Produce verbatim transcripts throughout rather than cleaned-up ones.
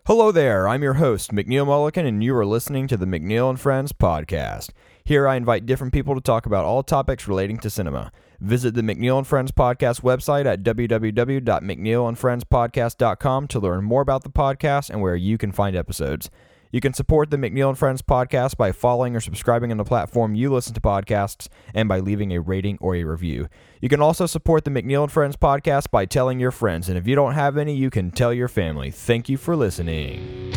Hello there, I'm your host, McNeil Mullican, and you are listening to the McNeil and Friends podcast. Here I invite different people to talk about all topics relating to cinema. Visit the McNeil and Friends podcast website at w w w dot mcneil and friends podcast dot com to learn more about the podcast and where you can find episodes. You can support the McNeil and Friends podcast by following or subscribing on the platform you listen to podcasts and by leaving a rating or a review. You can also support the McNeil and Friends podcast by telling your friends, and if you don't have any, you can tell your family. Thank you for listening.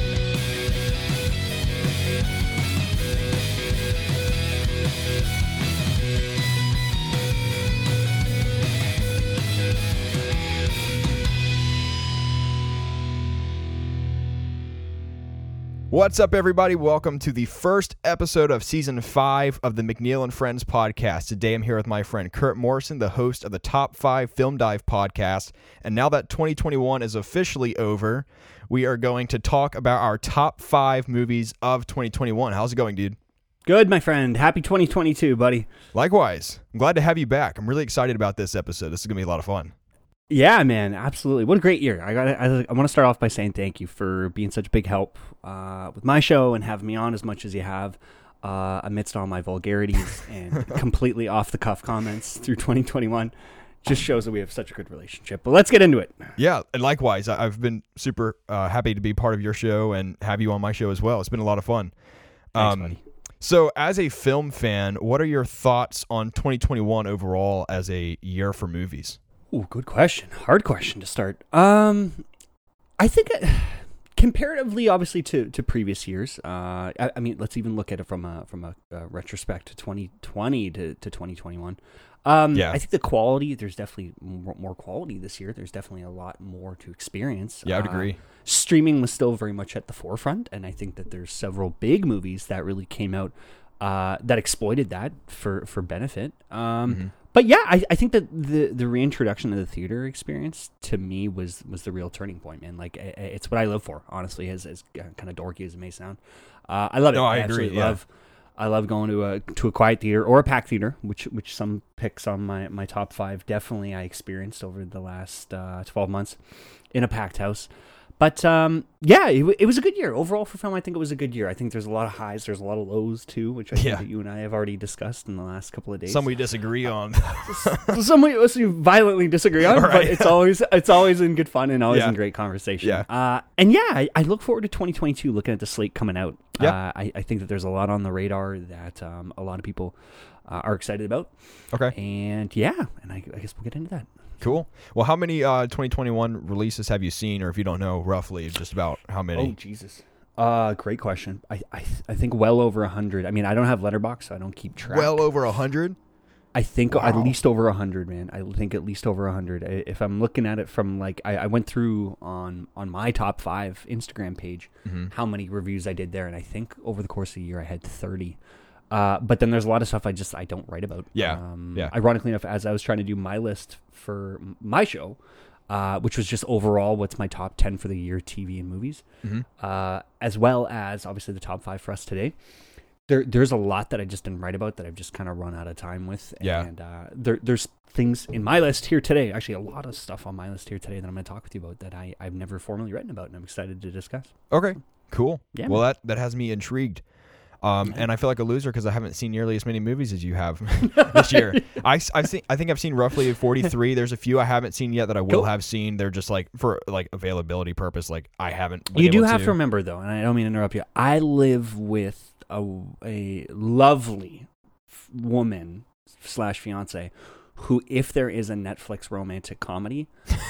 What's up, everybody? Welcome to the first episode of Season five of the McNeil and Friends podcast. Today, I'm here with my friend Kurt Morrison, the host of the Top five Film Dive podcast. And now that twenty twenty-one is officially over, we are going to talk about our top five movies of twenty twenty-one. How's it going, dude? Good, my friend. Happy twenty twenty-two, buddy. Likewise. I'm glad to have you back. I'm really excited about this episode. This is going to be a lot of fun. Yeah, man, absolutely. What a great year. I got. I, I want to start off by saying thank you for being such a big help uh, with my show and having me on as much as you have uh, amidst all my vulgarities and completely off-the-cuff comments through twenty twenty-one. Just shows that we have such a good relationship. But let's get into it. Yeah, and likewise, I- I've been super uh, happy to be part of your show and have you on my show as well. It's been a lot of fun. Thanks, um, buddy. So, as a film fan, what are your thoughts on twenty twenty-one overall as a year for movies? Ooh, good question. Hard question to start. Um, I think uh, comparatively, obviously, to, to previous years, uh, I, I mean, let's even look at it from a from a, a retrospect to twenty twenty to, to twenty twenty-one. Um, Yeah. I think the quality, there's definitely more, more quality this year. There's definitely a lot more to experience. Yeah, I would Uh, agree. Streaming was still very much at the forefront, and I think that there's several big movies that really came out uh, that exploited that for, for benefit. Um, Mm-hmm. But yeah, I, I think that the, the reintroduction of the theater experience to me was, was the real turning point, man. Like, I- I- it's what I live for, honestly, as, as kind of dorky as it may sound. Uh, I love it. No, I agree, absolutely yeah. love. I love going to a to a quiet theater or a packed theater, which which some picks on my, my top five. Definitely, I experienced over the last uh, twelve months in a packed house. But yeah, it, w- it was a good year overall for film. I think it was a good year. I think there's a lot of highs, there's a lot of lows too, which I think Yeah. that you and I have already discussed in the last couple of days. Some we disagree on. Some we we violently disagree on, Right. but it's always it's always in good fun and always Yeah. in great conversation. Yeah. Uh, and yeah, I, I look forward to twenty twenty-two. Looking at the slate coming out, Yeah. uh, I, I think that there's a lot on the radar that um, a lot of people uh, are excited about. Okay, And yeah, and I, I guess we'll get into that. cool. Well, how many uh, twenty twenty-one releases have you seen, or if you don't know, roughly, just about how many? Oh Jesus. Uh, great question. I I, th- I think well over a hundred. I mean, I don't have Letterboxd, so I don't keep track. Well over a hundred? I think Wow. at least over a hundred, man. I think at least over a hundred. If I'm looking at it from like, I, I went through on on my top five Instagram page, Mm-hmm. how many reviews I did there, and I think over the course of the year I had thirty. Uh, but then there's a lot of stuff I just I don't write about. Yeah, Um, yeah. Ironically enough, as I was trying to do my list for m- my show, uh, which was just overall what's my top ten for the year, T V and movies, Mm-hmm. uh, as well as obviously the top five for us today. There, there's a lot that I just didn't write about that I've just kind of run out of time with. Yeah. And uh, there, there's things in my list here today, actually a lot of stuff on my list here today that I'm going to talk with you about that I, I've never formally written about, and I'm excited to discuss. Okay, cool. Yeah, Well, that, that has me intrigued. Um, and I feel like a loser because I haven't seen nearly as many movies as you have this year. I, I, think, I think I've seen roughly forty-three. There's a few I haven't seen yet that I will Cool. have seen. They're just like, for like availability purpose, like I haven't been You do able have to. to remember, though, and I don't mean to interrupt you, I live with a, a lovely f- woman slash fiance who, if there is a Netflix romantic comedy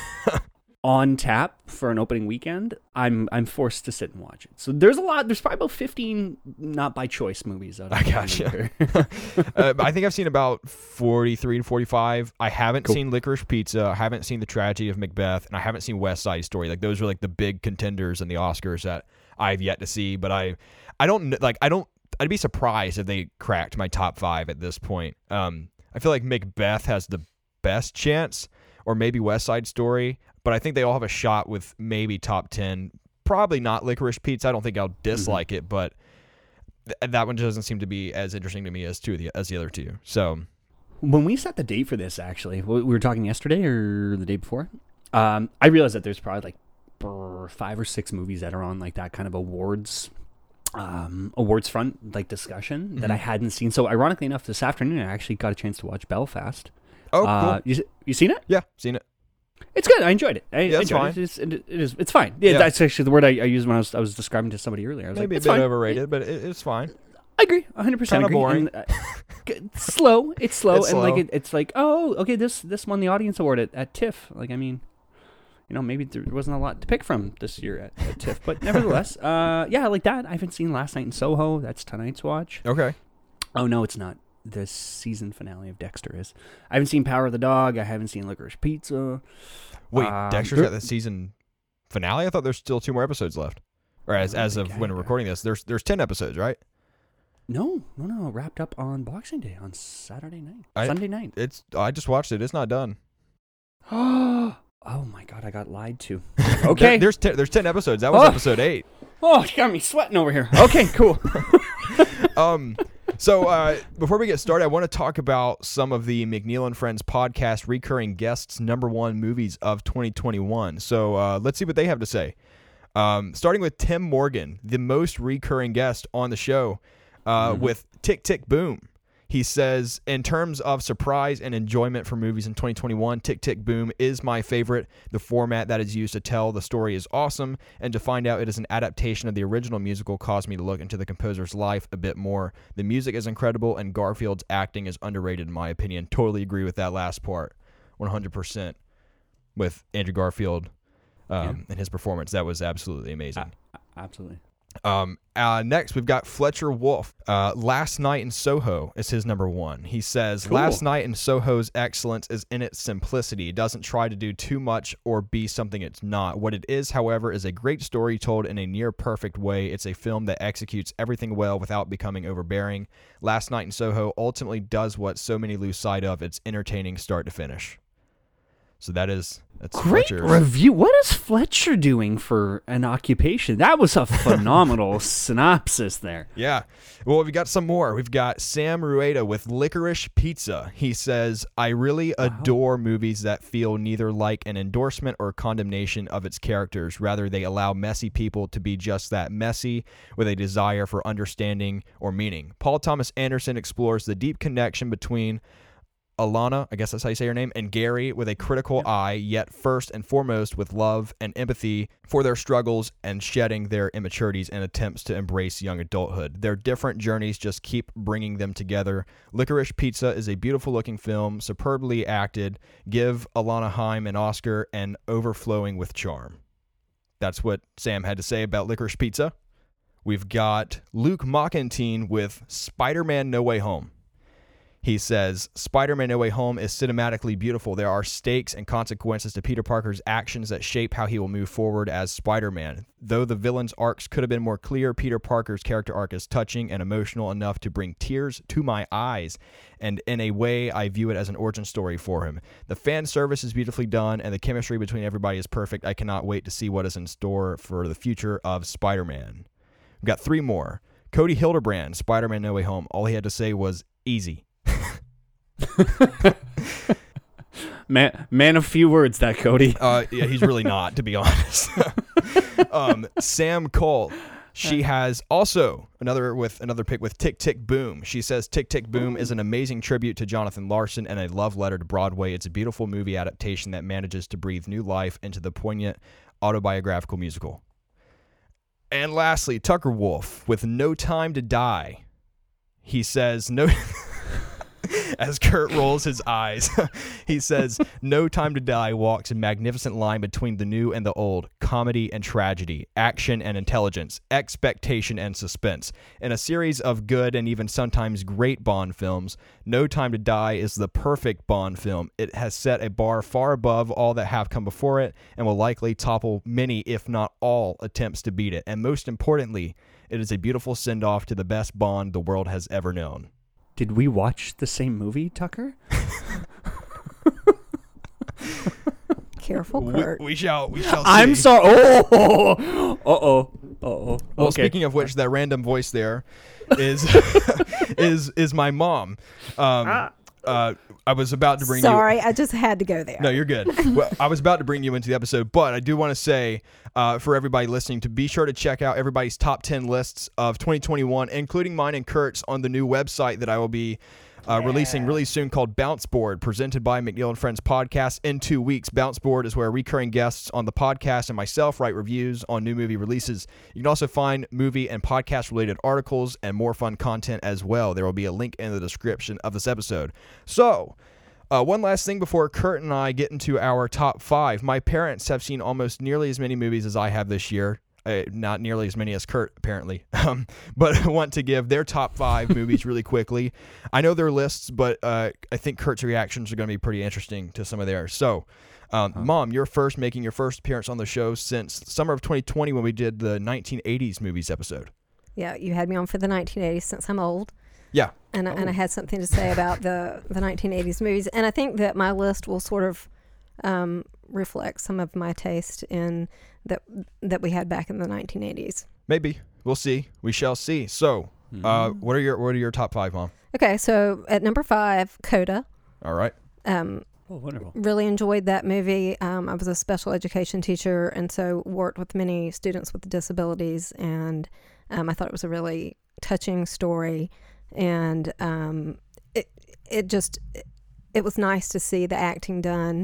on tap for an opening weekend, I'm I'm forced to sit and watch it. So there's a lot. There's probably about fifteen not by choice movies. Out of I gotcha. uh, I think I've seen about forty-three to forty-five. I haven't Cool. seen Licorice Pizza. I haven't seen The Tragedy of Macbeth, and I haven't seen West Side Story. Like those are like the big contenders in the Oscars that I've yet to see. But I, I don't kn- like. I don't. I'd be surprised if they cracked my top five at this point. Um, I feel like Macbeth has the best chance, or maybe West Side Story. But I think they all have a shot with maybe top ten. Probably not Licorice Pizza. I don't think I'll dislike mm-hmm. it, but th- that one doesn't seem to be as interesting to me as two of the as the other two. So when we set the date for this, actually, we were talking yesterday or the day before. Um, I realized that there's probably like brr, five or six movies that are on like that kind of awards um, awards front like discussion mm-hmm. that I hadn't seen. So ironically enough, this afternoon I actually got a chance to watch Belfast. Oh, uh, cool. You you seen it? Yeah, seen it. It's good. I enjoyed it. I yeah, enjoyed fine. it. It's, it, it is. It's fine. Yeah, yeah, that's actually the word I, I used when I was I was describing to somebody earlier. I was Maybe like, a it's bit fine. overrated, it, but it, it's fine. I agree. one hundred percent Kind of agree. boring. And, uh, it's slow. It's slow, It's and slow. like it, it's like, oh, okay, this this won the audience award at, at TIFF. Like, I mean, you know, maybe there wasn't a lot to pick from this year at, at TIFF, but nevertheless, uh, yeah, like that. I haven't seen Last Night in Soho. That's tonight's watch. Okay. Oh no, it's not. The season finale of Dexter is. I haven't seen Power of the Dog. I haven't seen Licorice Pizza. Wait, Um, Dexter's there- got the season finale? I thought there's still two more episodes left. Or as I don't as of think when I- we're recording this, there's there's ten episodes, right? No, no, no. Wrapped up on Boxing Day on Saturday night, I- Sunday night. It's I just watched it. It's not done. Oh my God, I got lied to. There- Okay. there's ten, there's ten episodes. That was Oh. episode eight. Oh, you got me sweating over here. Okay, cool. Um, so uh, before we get started, I want to talk about some of the McNeil and Friends podcast recurring guests' number one movies of twenty twenty-one. So uh, let's see what they have to say. Um, starting with Tim Morgan, the most recurring guest on the show, uh, Mm-hmm. with Tick Tick Boom. He says, in terms of surprise and enjoyment for movies in twenty twenty-one, Tick Tick Boom is my favorite. The format that is used to tell the story is awesome, and to find out it is an adaptation of the original musical caused me to look into the composer's life a bit more. The music is incredible, and Garfield's acting is underrated in my opinion. Totally agree with that last part, one hundred percent, with Andrew Garfield um, Yeah. and his performance. That was absolutely amazing. Uh, absolutely. Um, uh, next, we've got Fletcher Wolf. Uh, Last Night in Soho is his number one. He says, Cool. Last Night in Soho's excellence is in its simplicity. It doesn't try to do too much or be something it's not. What it is, however, is a great story told in a near-perfect way. It's a film that executes everything well without becoming overbearing. Last Night in Soho ultimately does what so many lose sight of. It's entertaining start to finish. So that is... That's Great Fletcher's. review. What is Fletcher doing for an occupation? That was a phenomenal synopsis there. Yeah. Well, we've got some more. We've got Sam Rueda with Licorice Pizza. He says, I really adore movies that feel neither like an endorsement or condemnation of its characters. Rather, they allow messy people to be just that, messy, with a desire for understanding or meaning. Paul Thomas Anderson explores the deep connection between Alana, I guess that's how you say her name, and Gary with a critical Yeah. eye, yet first and foremost with love and empathy for their struggles and shedding their immaturities and attempts to embrace young adulthood. Their different journeys just keep bringing them together. Licorice Pizza is a beautiful-looking film, superbly acted. Give Alana Haim an Oscar and overflowing with charm. That's what Sam had to say about Licorice Pizza. We've got Luke Mockentine with Spider-Man No Way Home. He says, Spider-Man No Way Home is cinematically beautiful. There are stakes and consequences to Peter Parker's actions that shape how he will move forward as Spider-Man. Though the villain's arcs could have been more clear, Peter Parker's character arc is touching and emotional enough to bring tears to my eyes. And in a way, I view it as an origin story for him. The fan service is beautifully done, and the chemistry between everybody is perfect. I cannot wait to see what is in store for the future of Spider-Man. We've got three more. Cody Hildebrand, Spider-Man No Way Home. All he had to say was, easy. Man, man of few words, that Cody. Uh, yeah, he's really not, to be honest. um, Sam Cole. She has also another with another pick with Tick Tick Boom. She says Tick Tick Boom is an amazing tribute to Jonathan Larson and a love letter to Broadway. It's a beautiful movie adaptation that manages to breathe new life into the poignant autobiographical musical. And lastly, Tucker Wolf with No Time to Die. He says no. As Kurt rolls his eyes, he says, No Time to Die walks a magnificent line between the new and the old, comedy and tragedy, action and intelligence, expectation and suspense. In a series of good and even sometimes great Bond films, No Time to Die is the perfect Bond film. It has set a bar far above all that have come before it and will likely topple many, if not all, attempts to beat it. And most importantly, it is a beautiful send-off to the best Bond the world has ever known. Did we watch the same movie, Tucker? Careful, We, Kurt. we shall we shall see. I'm sorry. Oh, uh oh, uh oh. Well, Okay. speaking of which, that random voice there is is is my mom. Um, Ah. uh, I was about to bring Sorry, you. I just had to go there. No, you're good. Well, I was about to bring you into the episode, but I do want to say uh, for everybody listening to be sure to check out everybody's top ten lists of twenty twenty-one, including mine and Kurt's, on the new website that I will be uh, yeah. releasing really soon, called Bounce Board, presented by McNeil and Friends Podcast. In two weeks, Bounce Board is where recurring guests on the podcast and myself write reviews on new movie releases. You can also find movie and podcast related articles and more fun content as well. There will be a link in the description of this episode. So, uh, one last thing before Kurt and I get into our top five. My parents have seen almost nearly as many movies as I have this year. Uh, not nearly as many as Kurt, apparently, um, but I want to give their top five movies really quickly. I know their lists, but uh, I think Kurt's reactions are going to be pretty interesting to some of theirs. So, um, huh. Mom, you're first making your first appearance on the show since summer of twenty twenty when we did the nineteen eighties movies episode. Yeah, you had me on for the nineteen eighties since I'm old. Yeah. And, oh. I, and I had something to say about the, the nineteen eighties movies. And I think that my list will sort of um, reflect some of my taste in that that we had back in the nineteen eighties. Maybe. We'll see. We shall see. So, mm-hmm. uh, what are your what are your top five, Mom? Okay, so at number five, Coda. All right. Um, oh, wonderful. Really enjoyed that movie. Um, I was a special education teacher, and so worked with many students with disabilities, and um, I thought it was a really touching story, and um, it it just it, it was nice to see the acting done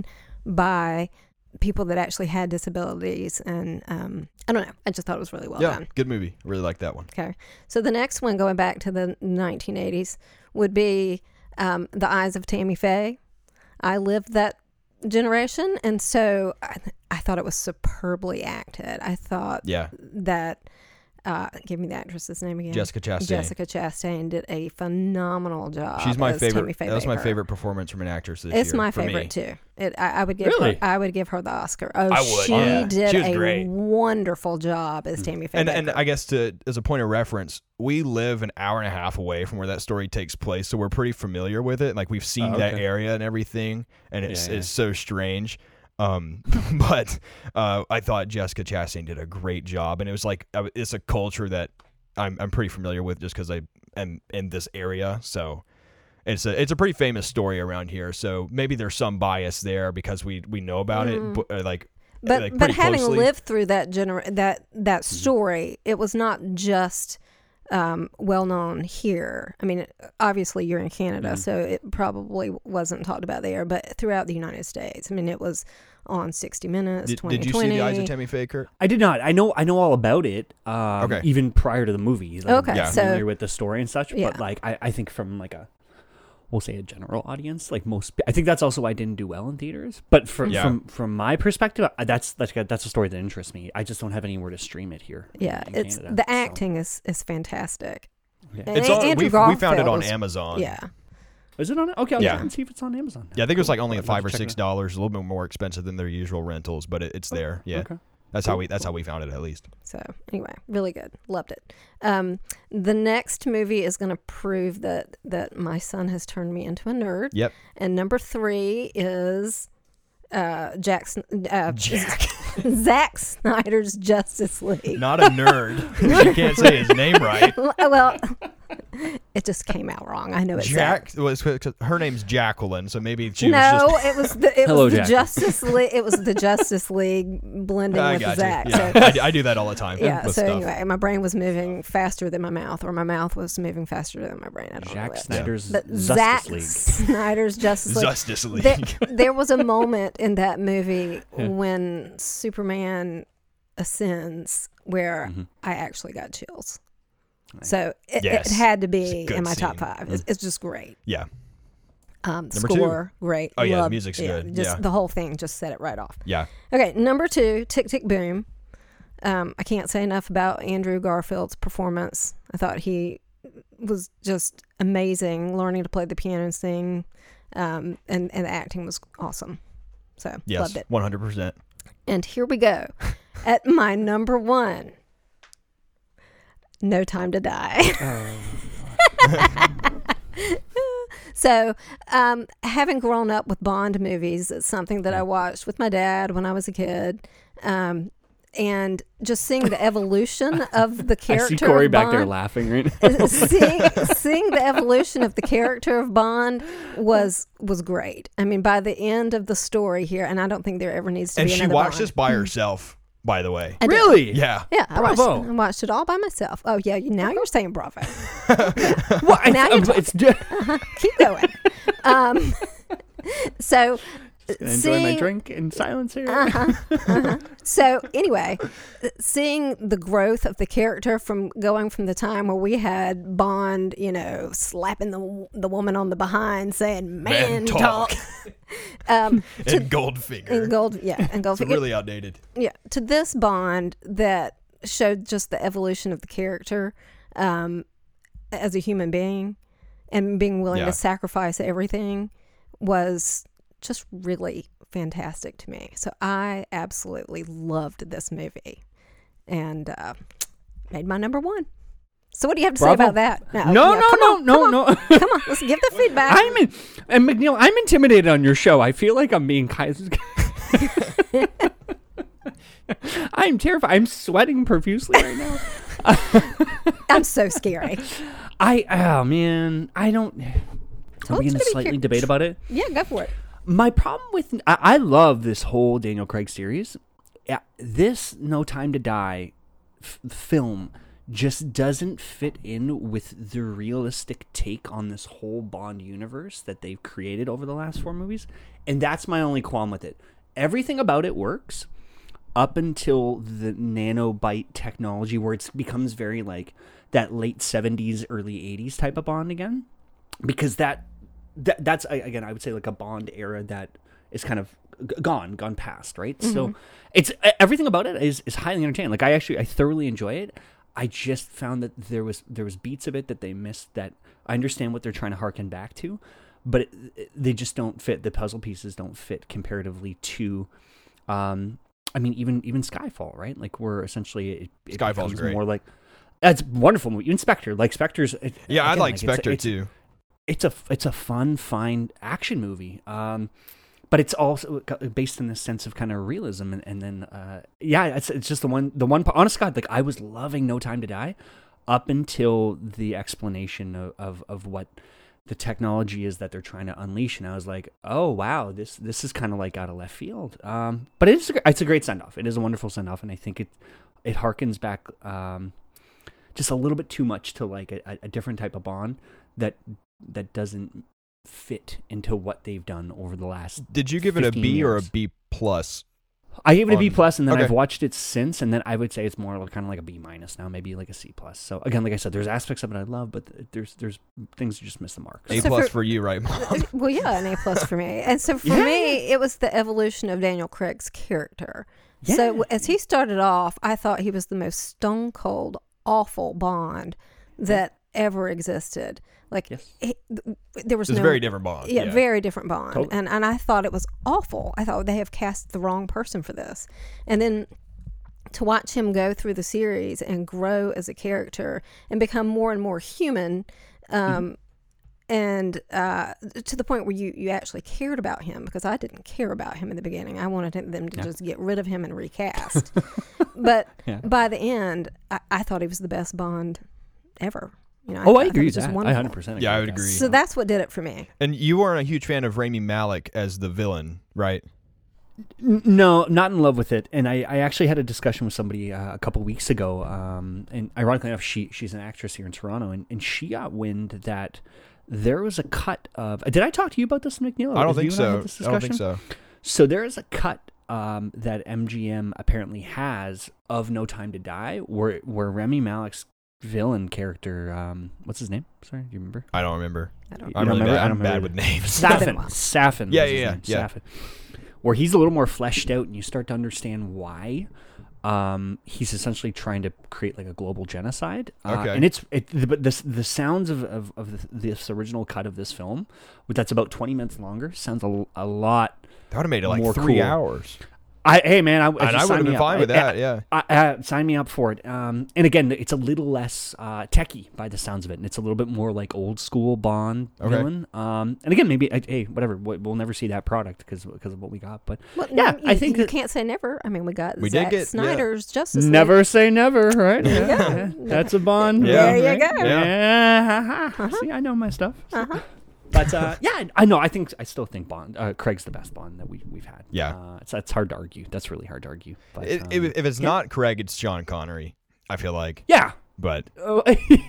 by people that actually had disabilities, and um, I don't know. I just thought it was really well yeah, done. Good movie. I really like that one. Okay, so the next one, going back to the nineteen eighties, would be um, The Eyes of Tammy Faye. I lived that generation, and so I, I thought it was superbly acted. I thought yeah. that. Uh, give me the actress's name again. Jessica Chastain. Jessica Chastain did a phenomenal job. She's my as favorite. Tammy Faye That was my Baker. favorite performance from an actress this it's year. my for favorite me. too. It, I, I would give Really? her. I would give her the Oscar. Oh, I would, she yeah. did She was a great. wonderful job as Tammy Faye And Baker. and I guess to as a point of reference, we live an hour and a half away from where that story takes place, so we're pretty familiar with it. Like we've seen Oh, okay. that area and everything, and it's Yeah, yeah. it's so strange. Um, but uh, I thought Jessica Chastain did a great job, and it was like uh, it's a culture that I'm I'm pretty familiar with just because I am in this area. So it's a it's a pretty famous story around here. So maybe there's some bias there because we we know about Mm. it, but uh, like but like but pretty having closely. lived through that gener- that that story, it was not just um, well known here. I mean, obviously you're in Canada, Mhm. so it probably wasn't talked about there, but throughout the United States. I mean, it was on sixty minutes, Did, twenty did you twenty. see The Eyes of Tammy Faye, Kurt? I did not. I know. I know all about it. Um, Okay. Even prior to the movie. Like, Okay, I'm Yeah. so familiar with the story and such. Yeah. But like, I, I think from like a, we'll say a general audience, like most. I think that's also why I didn't do well in theaters. But from Yeah. from from my perspective, I- that's that's a, that's a story that interests me. I just don't have anywhere to stream it here. yeah, in it's Canada, the so, acting is is fantastic. yeah. And It's A- on, Andrew we, we found it Garfield on was- Amazon. Yeah, Is it on? Okay, I'll Yeah. check and see if it's on Amazon. Yeah, I think it was like only I'd love five to or check six it out. dollars, a little bit more expensive than their usual rentals, but it, it's there. Yeah, Okay. that's how we that's how we found it at least. so anyway, really good, loved it. Um, the next movie is going to prove that that my son has turned me into a nerd. Yep. And number three is uh, Jack, Sn- uh, Jack. Zack Snyder's Justice League. Not a nerd. You can't say his name right. Well, it just came out wrong. I know it's Jack was her name's Jacqueline, so maybe she no, was just. it was the it Hello, was the Jack. Justice League. It was the Justice League blending I with got Zack. you. Yeah, So, I, d- I do that all the time. yeah. with So stuff. anyway, my brain was moving faster than my mouth, or my mouth was moving faster than my brain. I don't know Jack which. Snyder's But Justice Zack League. Snyder's Justice League. Justice League. There, there was a moment in that movie Yeah. when Superman ascends where Mhm. I actually got chills. Nice. So it, Yes. it had to It's be a good in my top scene. five. It's, it's just great. Yeah. Um, Number two. score, great. Oh, yeah, the Loved- music's good. Just Yeah. the whole thing just set it right off. Yeah. Okay, number two, Tick Tick Boom. Um, I can't say enough about Andrew Garfield's performance. I thought he was just amazing, learning to play the piano and sing, um, and and the acting was awesome. So Yes. loved it. One hundred percent. And here we go. At my number one, No Time to Die. So, um, having grown up with Bond movies, it's something that I watched with my dad when I was a kid. Um, and just seeing the evolution of the character. I see Corey of back Bond, there laughing right now. seeing, seeing the evolution of the character of Bond was was great. I mean, by the end of the story here, and I don't think there ever needs to And be she another watched Bond. this by herself, by the way. I did. Really? Yeah. Yeah, I watched, Bravo. I watched it all by myself. Oh yeah, you, now you're saying bravo. Well, Now it's, you're it's just Uh-huh. Keep going. Um, so. gonna enjoy seeing, my drink in silence here. Uh-huh, uh-huh. So anyway, seeing the growth of the character from going from the time where we had Bond, you know, slapping the the woman on the behind, saying "man, Man talk,", talk. um, to, And Goldfinger. and gold, yeah, and It's Goldfinger, really outdated. yeah, to this Bond that showed just the evolution of the character um, as a human being, and being willing Yeah. to sacrifice everything was just really fantastic to me. So I absolutely loved this movie, and uh, made my number one. So what do you have to Bravo. say about that? No, yeah, no, come no, on, no, come no. on, come on, let's give the feedback. I'm in, and McNeil, I'm intimidated on your show. I feel like I'm being kind. I'm terrified. I'm sweating profusely right now. I'm so scary. I oh man, I don't. Are Well, we it's gonna gonna be slightly cur- debate about it? Yeah, go for it. My problem with I, I love this whole Daniel Craig series. Yeah, this No Time to Die f- film just doesn't fit in with the realistic take on this whole Bond universe that they've created over the last four movies, and that's my only qualm with it. Everything about it works up until the nanobite technology, where it becomes very like that late seventies, early eighties type of Bond again, because that. That, that's again, I would say like a Bond era that is kind of g- gone, gone past, right? Mm-hmm. So it's everything about it is, is highly entertaining. Like I actually, I thoroughly enjoy it. I just found that there was there was beats of it that they missed. That I understand what they're trying to harken back to, but it, it, they just don't fit. The puzzle pieces don't fit comparatively to. Um, I mean, even even Skyfall, right? Like we're essentially it, it Skyfall's becomes great. more like that's a wonderful movie. Even Spectre, like Spectre's. It, Yeah, I again, like it's- Spectre it's- too. It's a it's a fun, fine action movie, um, but it's also based in this sense of kind of realism, and, and then uh, yeah, it's it's just the one the one. Honest God, like I was loving No Time to Die up until the explanation of, of, of what the technology is that they're trying to unleash, and I was like, oh wow, this this is kind of like out of left field. Um, but it's a, it's a great send off. It is a wonderful send off, and I think it it harkens back um, just a little bit too much to like a, a different type of Bond that. that doesn't fit into what they've done over the last Did you give it a fifteen B or a years. B plus? I gave it a B on- plus, and then okay. I've watched it since, and then I would say it's more kind of like a B minus now, maybe like a C plus. So again, like I said, there's aspects of it I love, but there's there's things that just miss the mark. A So plus for- for you, right, Mom? Well, yeah, an A plus for me. And so for Yeah. me, it was the evolution of Daniel Craig's character. So Yeah. as he started off, I thought he was the most stone cold, awful Bond that ever existed. Like Yes. he, th- there was It's no a very different Bond. yeah, very different Bond. Totally. And and I thought it was awful. I thought they have cast the wrong person for this. And then to watch him go through the series and grow as a character and become more and more human, um, and uh, to the point where you, you actually cared about him, because I didn't care about him in the beginning. I wanted him- them to Yeah. just get rid of him and recast. But Yeah. by the end, I, I thought he was the best Bond ever. You know, Oh, thought I he agree was with just that. I wonderful. one hundred percent agree. Yeah, I with would that. agree. So that's what did it for me. And you weren't a huge fan of Rami Malek as the villain, right? N- No, not in love with it. And I, I actually had a discussion with somebody uh, a couple weeks ago. Um, and ironically enough, she she's an actress here in Toronto, and, and she got wind that there was a cut of. Did I talk to you about this, McNeil? I don't Have think you and I so. had this I don't think discussion? so. So there is a cut um, that M G M apparently has of No Time to Die, where where Rami Malek's villain character, um, what's his name? Sorry, do you remember? I don't remember. I don't You I'm don't really remember? bad. I don't I'm bad remember. with names. It's been a Safin. while. Safin. Yeah, was his yeah, name, yeah. Safin. Where he's a little more fleshed out, and you start to understand why. Um, he's essentially trying to create like a global genocide. Uh, Okay. And it's it, the, but this the sounds of of, of this original cut of this film, that's about twenty minutes longer, sounds a, a lot. That would have made it like More three cool. hours. I hey man, I, and I just would have sign been me fine up. with I- that. Yeah. I, uh, sign me up for it. Um, and again, it's a little less uh, techie by the sounds of it, and it's a little bit more like old school Bond Okay. villain. Um, and again, maybe I, hey, whatever. we- We'll never see that product because because of what we got. But Well, yeah, no, I you, think you that- can't say never. I mean, we got We did Zack get- yeah. Snyder's Justice League. never say never, right? There you Yeah. go. That's a Bond. Yeah. There you right? go. Yeah. Uh-huh. See, I know my stuff. Uh-huh. But uh, yeah, I know. I think I still think Bond. Uh, Craig's the best Bond that we we've had. Yeah. uh, it's that's hard to argue. That's really hard to argue. But It, um, if, if it's yeah. not Craig, it's Sean Connery. I feel like, yeah. but Oh,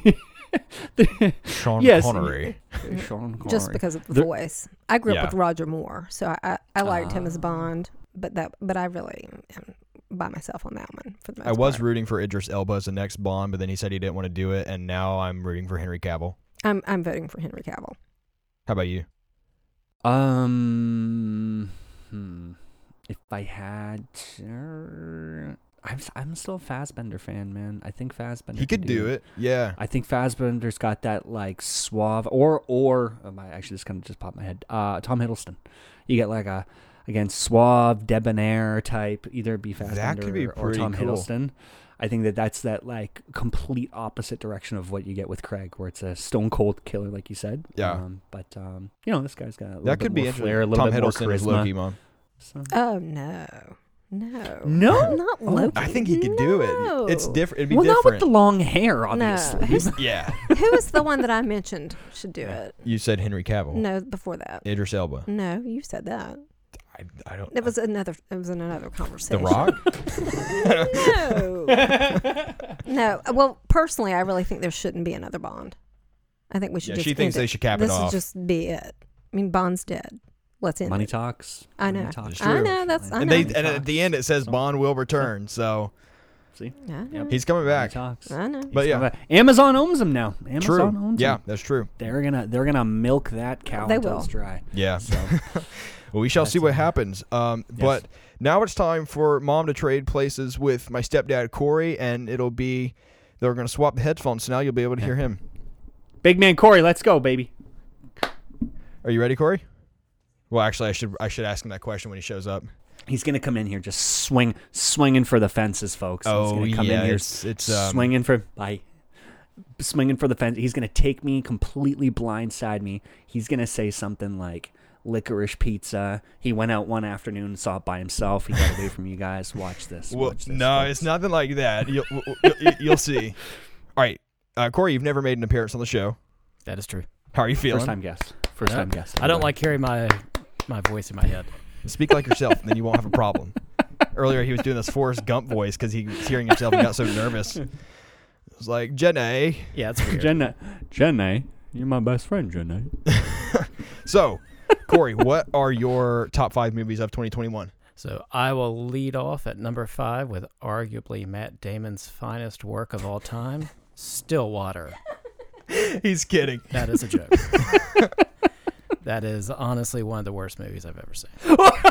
Sean Yes. Connery. Sean Connery. Just because of the, The- voice. I grew up Yeah. with Roger Moore, so I I, I liked him as Ah. Bond, but that but I really am by myself on that one for the most I was part. rooting for Idris Elba as the next Bond, but then he said he didn't want to do it, and now I'm rooting for Henry Cavill. I'm I'm voting for Henry Cavill. How about you? Um, hmm. If I had, to, I'm I'm still a Fassbender fan, man. I think Fassbender. He can could do it. Yeah. I think Fassbender's got that like suave, or or um, I actually just kind of just popped my head. Uh, Tom Hiddleston. You get like a again suave, debonair type. Either be Fassbender could be or pretty Tom cool. Hiddleston. I think that that's that like complete opposite direction of what you get with Craig, where it's a stone cold killer, like you said. Yeah. Um, but um, you know, this guy's got a little That bit could be more interesting. flair, a little Tom bit more Hiddleston is charisma. Loki, Mom. So- Oh no, no, No? not Oh, Loki. I think he could do No. it. It's different. It'd be well, not with different. the long hair, obviously. No, who's, yeah. who was the one that I mentioned should do it? You said Henry Cavill. No, before that. Idris Elba. No, you said that. I, I don't. It was another. It was in another The conversation. Rock. No. No. Well, personally, I really think there shouldn't be another Bond. I think we should Yeah, just. she thinks end they it. should cap this it off. should just be it. I mean, Bond's dead. Let's end Money it. talks. I Money know. talks. It's I true. know. That's. I and know. they and at the end it says So- Bond will return. So See? I know. Yep. he's coming Money back. talks. I know. But yeah, Amazon owns them now. Amazon true. owns Yeah, them. that's true. They're gonna they're gonna milk that cow They until will. it's dry. Yeah. So Well, we shall That's see what it. happens. Um, But now it's time for Mom to trade places with my stepdad Corey, and it'll be they're going to swap the headphones. So now you'll be able to hear him. big man Corey, let's go, baby. Are you ready, Corey? Well, actually, I should I should ask him that question when he shows up. He's gonna come in here just swing swinging for the fences, folks. He's Oh gonna come yeah, in here it's it's um, swinging for bye. Swinging for the fence. He's gonna take me completely blindside me. He's gonna say something like licorice pizza. He went out one afternoon, saw it by himself. He got away from you guys. Watch this. Well, Watch this, no, folks. it's nothing like that. You'll, you'll, you'll see. All right, uh, Corey, you've never made an appearance on the show. That is true. How are you feeling? First time guest. First I time don't- guest. I don't like hearing my my voice in my head. Speak like yourself, and then you won't have a problem. Earlier, he was doing this Forrest Gump voice because he was hearing himself and got so nervous. It was like, Jenna. Yeah, it's weird. Jenna, Jenna, you're my best friend, Jenna. So, Corey, what are your top five movies of twenty twenty-one? So I will lead off at number five with arguably Matt Damon's finest work of all time, Stillwater. He's kidding. That is a joke. That is honestly one of the worst movies I've ever seen.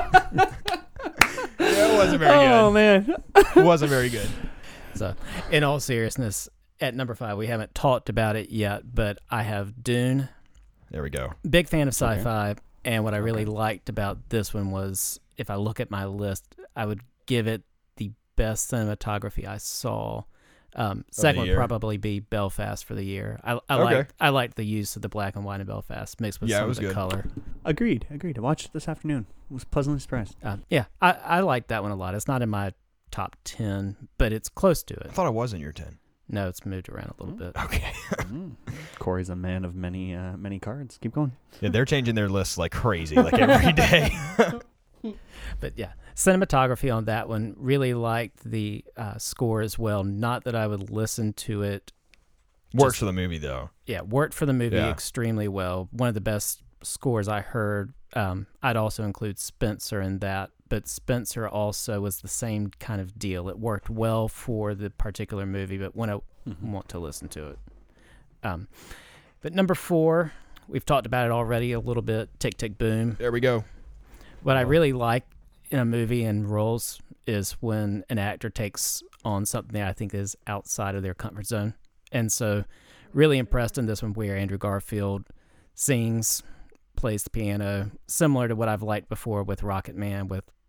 Yeah, it wasn't very Oh good. man. It wasn't very good. So, in all seriousness, at number five, we haven't talked about it yet, but I have Dune. There we go. Big fan of sci-fi, Okay. and what I really Okay. liked about this one was, if I look at my list, I would give it the best cinematography I saw. Um, second would year. probably be Belfast for the year. I, I Okay. like I liked the use of the black and white in Belfast mixed with Yeah, it some was of the good. color. Agreed. Agreed. I watched it this afternoon. Was pleasantly surprised. Uh, yeah, I, I like that one a lot. It's not in my top ten, but it's close to I it. thought I was in your ten. No, it's moved around a little Hmm. bit. Okay. Mm. Corey's a man of many uh, many cards. Keep going. Yeah, they're changing their lists like crazy, like every day. But yeah, cinematography on that one, really liked the uh, score as well. Not that I would listen to it. Works Just- for the movie though. Yeah, worked for the movie Yeah. extremely well. One of the best scores I heard. Um, I'd also include Spencer in that, but Spencer also was the same kind of deal. It worked well for the particular movie, but when I Mhm. want to listen to it. Um, but number four, we've talked about it already a little bit, Tick, Tick, Boom. There we go. What I really like in a movie and roles is when an actor takes on something that I think is outside of their comfort zone. And so really impressed in this one where Andrew Garfield sings, plays the piano, similar to what I've liked before with Rocket Man, with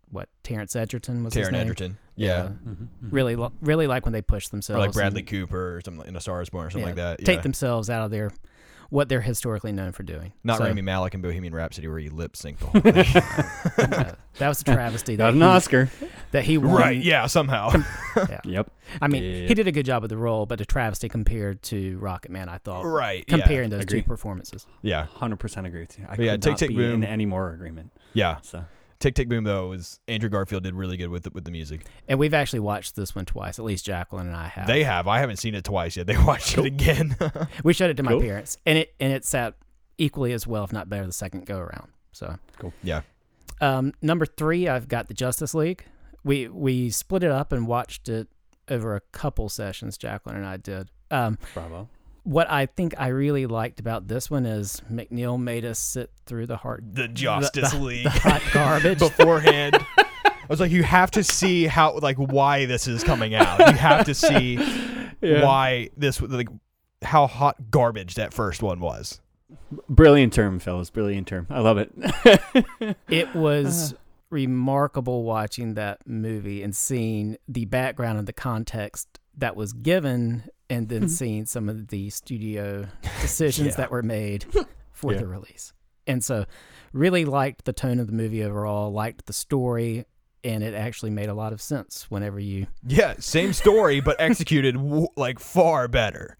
what Terrence Edgerton was Taron his name. Egerton. Yeah. Mm-hmm, mm-hmm. Really, lo- really like when they push Or themselves. like Bradley and, Cooper or something in A Star Is Born or something yeah, like that. Take Yeah. themselves out of their what they're historically known for doing. Not so, Rami Malek in Bohemian Rhapsody where he lip synced the whole thing. uh, that was a travesty. Got that, an he, Oscar. that he won. Right, yeah, somehow. Yeah. Yep. I mean, Yeah. he did a good job of the role, but a travesty compared to Rocket Man, I thought. Right. Comparing those Agree. two performances. Yeah. one hundred percent agree with you. I But yeah, could Tick not Tick be Boom. in any more agreement. Yeah. So Tick Tick Boom though was Andrew Garfield did really good with the, with the music. And we've actually watched this one twice. At least Jacqueline and I have. They have. I haven't seen it twice yet. They watched Cool. it again. We showed it to my Cool. parents, and it and it sat equally as well, if not better, the second go around. So cool. Yeah. Um, number three, I've got the Justice League. We we split it up and watched it over a couple sessions. Jacqueline and I did. Um, Bravo. what I think I really liked about this one is McNeil made us sit through the hard, The Justice the, the, League the hot garbage. beforehand. I was like, you have to see how, like, why this is coming out. You have to see Yeah. why this, like, how hot garbage that first one was. Brilliant term, fellas. Brilliant term. I love it. It was remarkable watching that movie and seeing the background and the context that was given, and then seeing some of the studio decisions Yeah. that were made for Yeah. the release. And so really liked the tone of the movie overall, liked the story, and it actually made a lot of sense whenever you... Yeah, same story, but executed, w- like, far better.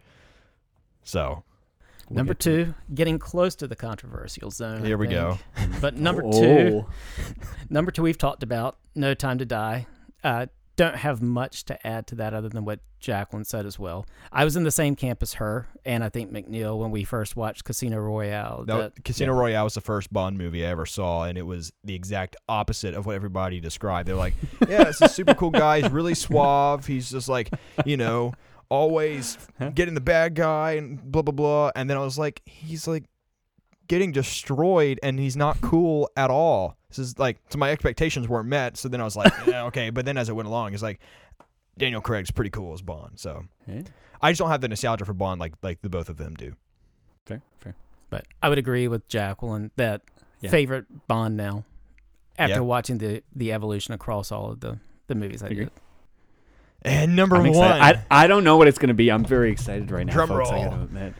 So, We'll number get to two, getting close to the controversial zone. I here we think. go. But number Oh. two... Number two, we've talked about No Time to Die. Uh, don't have much to add to that other than what Jacqueline said as well. I was in the same camp as her, and I think McNeil when we first watched Casino Royale. No, that- Casino Royale was the first Bond movie I ever saw, and it was the exact opposite of what everybody described. They're like, yeah, it's a super cool guy. He's really suave. He's just like, you know, always getting the bad guy and blah, blah, blah. And then I was like, he's like getting destroyed, and he's not cool at all. This is like, so my expectations weren't met. So then I was like, yeah, okay. But then as it went along, it's like, Daniel Craig's pretty cool as Bond. So Yeah. I just don't have the nostalgia for Bond like like the both of them do. Fair, fair. but I would agree with Jacqueline that Yeah. favorite Bond now after Yeah. watching the, the evolution across all of the, the movies I Agree. did. And number I'm one. excited. I, I don't know what it's going to be. I'm very excited right now, Drum folks. I roll. gotta admit.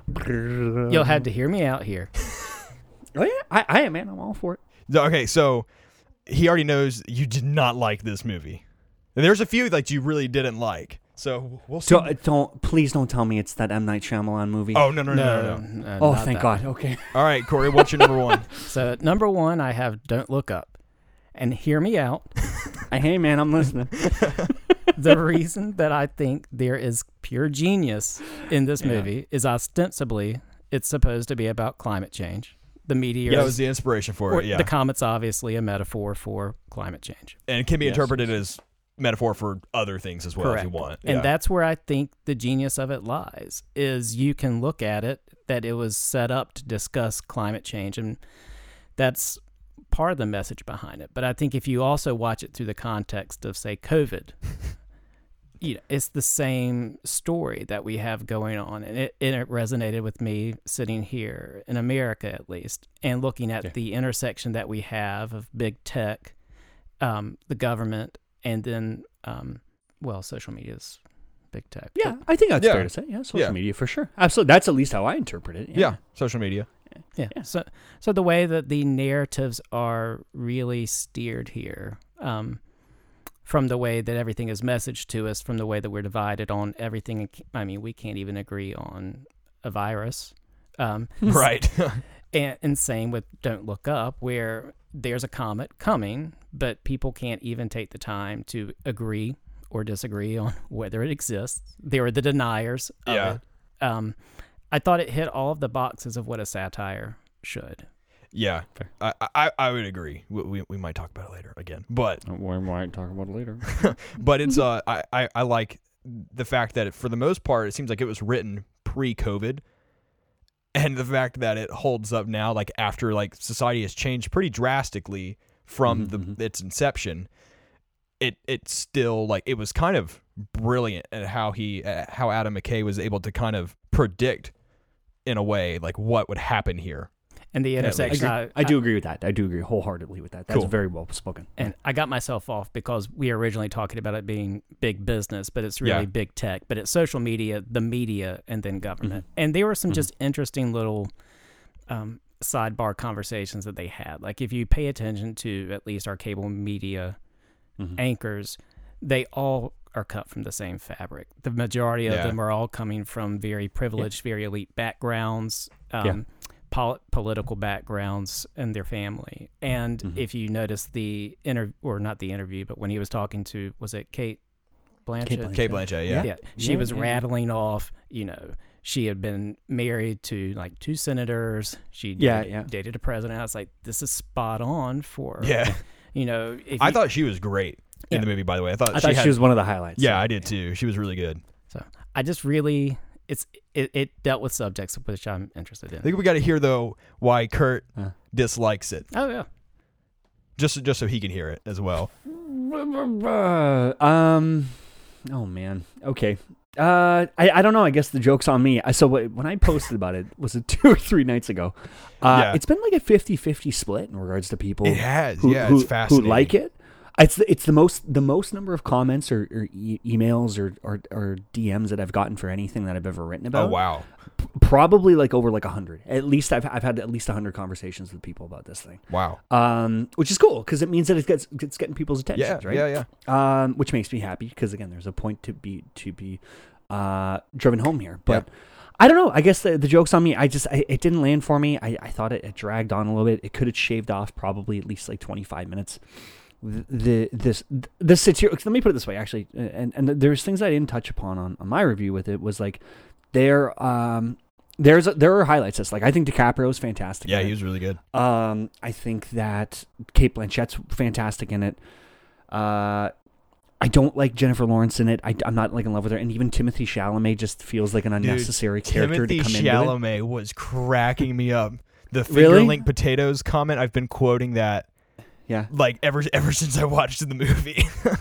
You'll have to hear me out here. Oh yeah, I, I am, man. I'm all for it. No, okay, so he already knows you did not like this movie. And there's a few that you really didn't like. So we'll see. Don't, don't please don't tell me it's that M Night Shyamalan movie. oh, no, no, no, no, no. no, oh, not thank that God. one. Okay. All right, Corey, what's your number one? So at number one, I have Don't Look Up. And hear me out. Hey, man, I'm listening. The reason that I think there is pure genius in this Yeah. movie is ostensibly it's supposed to be about climate change. The meteor, Yeah, that was the inspiration for or it, yeah. the comet's obviously a metaphor for climate change. And it can be Yes. interpreted as metaphor for other things as well Correct. if you want. And Yeah. that's where I think the genius of it lies, is you can look at it that it was set up to discuss climate change, and that's part of the message behind it. But I think if you also watch it through the context of, say, COVID, you know, it's the same story that we have going on, and it, and it resonated with me sitting here in America, at least, and looking at Yeah. the intersection that we have of big tech, um, the government, and then, um, well, social media's big tech. Yeah, I think that's Yeah. fair to say. Yeah, social Yeah. media for sure. Absolutely. That's at least how I interpret it. yeah, social media. Yeah. Yeah. So, so the way that the narratives are really steered here, um, from the way that everything is messaged to us, from the way that we're divided on everything. I mean, we can't even agree on a virus. Um, Right. and, and same with Don't Look Up, where there's a comet coming, but people can't even take the time to agree or disagree on whether it exists. There are the deniers of Yeah. it. Um, I thought it hit all of the boxes of what a satire should. yeah, Fair. I, I I would agree. We, we we might talk about it later again, but We might talk about it later. but it's uh I, I I like the fact that it, for the most part it seems like it was written pre-COVID, and the fact that it holds up now, like after like society has changed pretty drastically from Mhm, the mhm. its inception. It it's still like it was kind of brilliant at how he uh, how Adam McKay was able to kind of predict in a way like what would happen here. And the intersection, I, I do agree with that. I do agree wholeheartedly with that. That's Cool. very well spoken. And I got myself off because we were originally talking about it being big business, but it's really Yeah. big tech. But it's social media, the media, and then government. Mm-hmm. And there were some Mhm. just interesting little um, sidebar conversations that they had. Like if you pay attention to at least our cable media Mhm. anchors, they all are cut from the same fabric. The majority of Yeah. them are all coming from very privileged, very elite backgrounds. Um, Yeah. Pol- political backgrounds and their family. And Mhm. if you notice the interview, or not the interview, but when he was talking to, was it Kate Blanchett? Kate Blanchett. Kate Blanchett, yeah. Yeah. She Yeah, was yeah. rattling off, you know, she had been married to like two senators. She Yeah, dated, yeah. dated a president. I was like, this is spot on for, Yeah. you know, if I you- thought she was great in Yeah. the movie, by the way. I thought, I thought she, had, she was one of the highlights. Yeah, I did too. She was really good. so I just really, it's, it, it dealt with subjects which I'm interested in. I think we got to hear, though, why Kurt Huh. dislikes it. Oh, yeah. Just, just so he can hear it as well. Um. Oh man. Okay. Uh, I, I don't know. I guess the joke's on me. I, so wh- when I posted about it, was it two or three nights ago? Uh, Yeah. It's been like a fifty-fifty split in regards to people It has, who, yeah. who, it's fascinating. who like it. It's the, it's the most the most number of comments or, or e- emails or, or or D Ms that I've gotten for anything that I've ever written about. Oh wow. P- probably like over like a hundred. At least I've I've had at least a hundred conversations with people about this thing. Wow. Um, which is cool because it means that it gets it's getting people's attention. Yeah, right? yeah, yeah. Um, which makes me happy because again, there's a point to be to be uh driven home here. But I don't know. I guess the, the joke's on me. I just I, it didn't land for me. I, I thought it, it dragged on a little bit. It could have shaved off probably at least like twenty-five minutes. The, the this the situation. Let me put it this way, actually, and and there's things I didn't touch upon on, on my review with it was like there um there's a, there are highlights. That's like I think DiCaprio's fantastic. Yeah, in he it. was really good. Um, I think that Kate Blanchett's fantastic in it. Uh, I don't like Jennifer Lawrence in it. I, I'm not like in love with her, and even Timothy Chalamet just feels like an unnecessary character Timothy to come into it. Chalamet was cracking me up. The Really? Fingerlink potatoes comment, I've been quoting that Yeah, like ever ever since I watched the movie.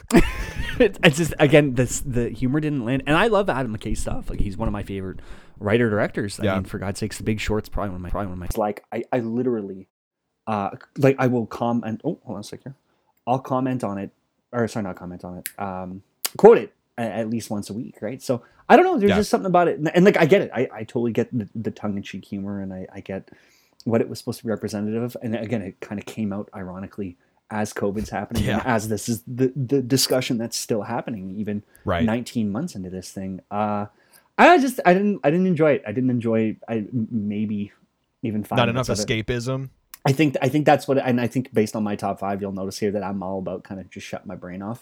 it, it's just again this the humor didn't land, and I love Adam McKay stuff. Like he's one of my favorite writer directors. I Yeah. mean, for God's sakes, The Big Short's probably one of my probably one of my. It's like I I literally, uh, like I will comment. Oh, hold on a second here. I'll comment on it, or sorry, not comment on it. Um, quote it at, at least once a week, right? So I don't know. There's Yeah. just something about it, and, and like I get it. I, I totally get the, the tongue in cheek humor, and I, I get what it was supposed to be representative of. And again, it kind of came out ironically as COVID's happening, Yeah. and as this is the the discussion that's still happening, even Right. nineteen months into this thing. Uh, I just I didn't I didn't enjoy it. I didn't enjoy I maybe even five Not enough minutes of it. escapism. I think I think that's what, and I think based on my top five, you'll notice here that I'm all about kind of just shut my brain off.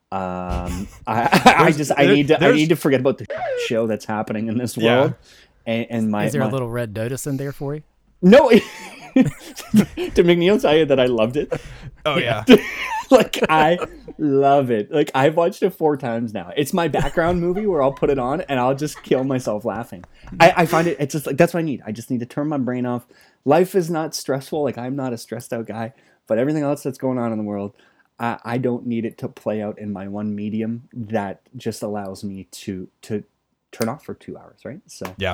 Um, I, I There's- just I there- need to I there's- need to forget about the show that's happening in this Yeah. world. And, and my Is there my, a little red notice in there for you? no. To McNeil tell you that I loved it. Oh yeah. Like I love it. Like I've watched it four times now. It's my background movie where I'll put it on and I'll just kill myself laughing. I, I find it. It's just like that's what I need. I just need to turn my brain off. Life is not stressful. Like I'm not a stressed out guy, but everything else that's going on in the world, I, I don't need it to play out in my one medium that just allows me to to turn off for two hours. Right. So Yeah.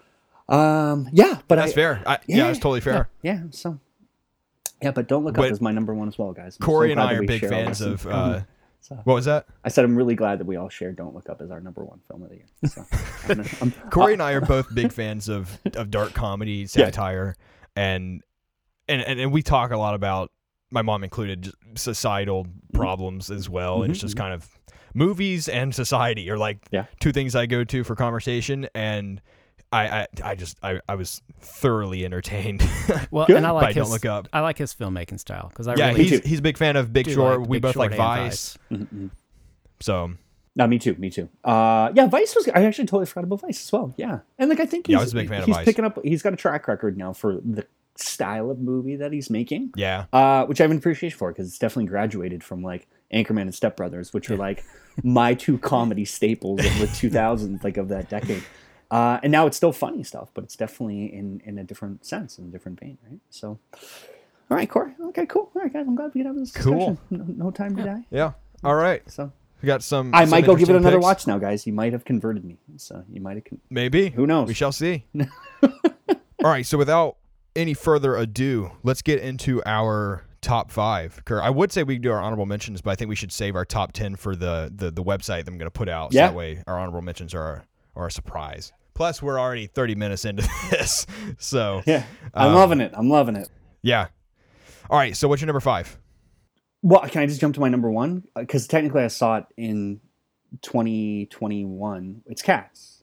um yeah, but That's I, fair. I, yeah, that's totally fair. Yeah, yeah, so yeah, but Don't Look But Up is my number one as well, guys. I'm so Corey and glad I that are we big share all fans this. of uh So- what was that? I said I'm really glad that we all share Don't Look Up as our number one film of the year. So, I'm, I'm, Corey and I are both big fans of, of dark comedy, satire, and, and and and we talk a lot about, my mom included, just societal problems as well, and it's Mhm, just mhm. kind of movies and society are like Yeah. two things I go to for conversation, and I I, I just I, I was thoroughly entertained Well, Good. and I by like Don't his Look Up. I like his filmmaking style because I Yeah, really he's too. he's a big fan of Big do Short. like we Big both Short like and Vice, Mhm. so No, me too, me too. Uh, yeah, Vice was. I actually totally forgot about Vice as well. Yeah, and like I think he's, Yeah, I was a big fan of he's Vice. picking up. He's got a track record now for the style of movie that he's making. yeah. Uh, which I have an appreciation for because it's definitely graduated from like Anchorman and Step Brothers, which are like my two comedy staples of the two thousands, like of that decade. Uh, and now it's still funny stuff, but it's definitely in, in a different sense, in a different vein, right? So, all right, Corey. Okay, cool. All right, guys. I'm glad we could have this discussion. Cool. No, no time to die. Yeah. All right. So We got some. I some might go give it interesting another picks. watch now, guys. You might have converted me. So you might have. Con- Maybe. Who knows? We shall see. All right. So without any further ado, let's get into our top five. Kurt, I would say we can do our honorable mentions, but I think we should save our top ten for the the, the website that I'm going to put out. So Yeah. that way our honorable mentions are, are a surprise. Plus, we're already thirty minutes into this. So, Yeah, I'm um, loving it. I'm loving it. yeah. All right. So, what's your number five? Well, can I just jump to my number one? Because technically I saw it in twenty twenty-one. It's Cats.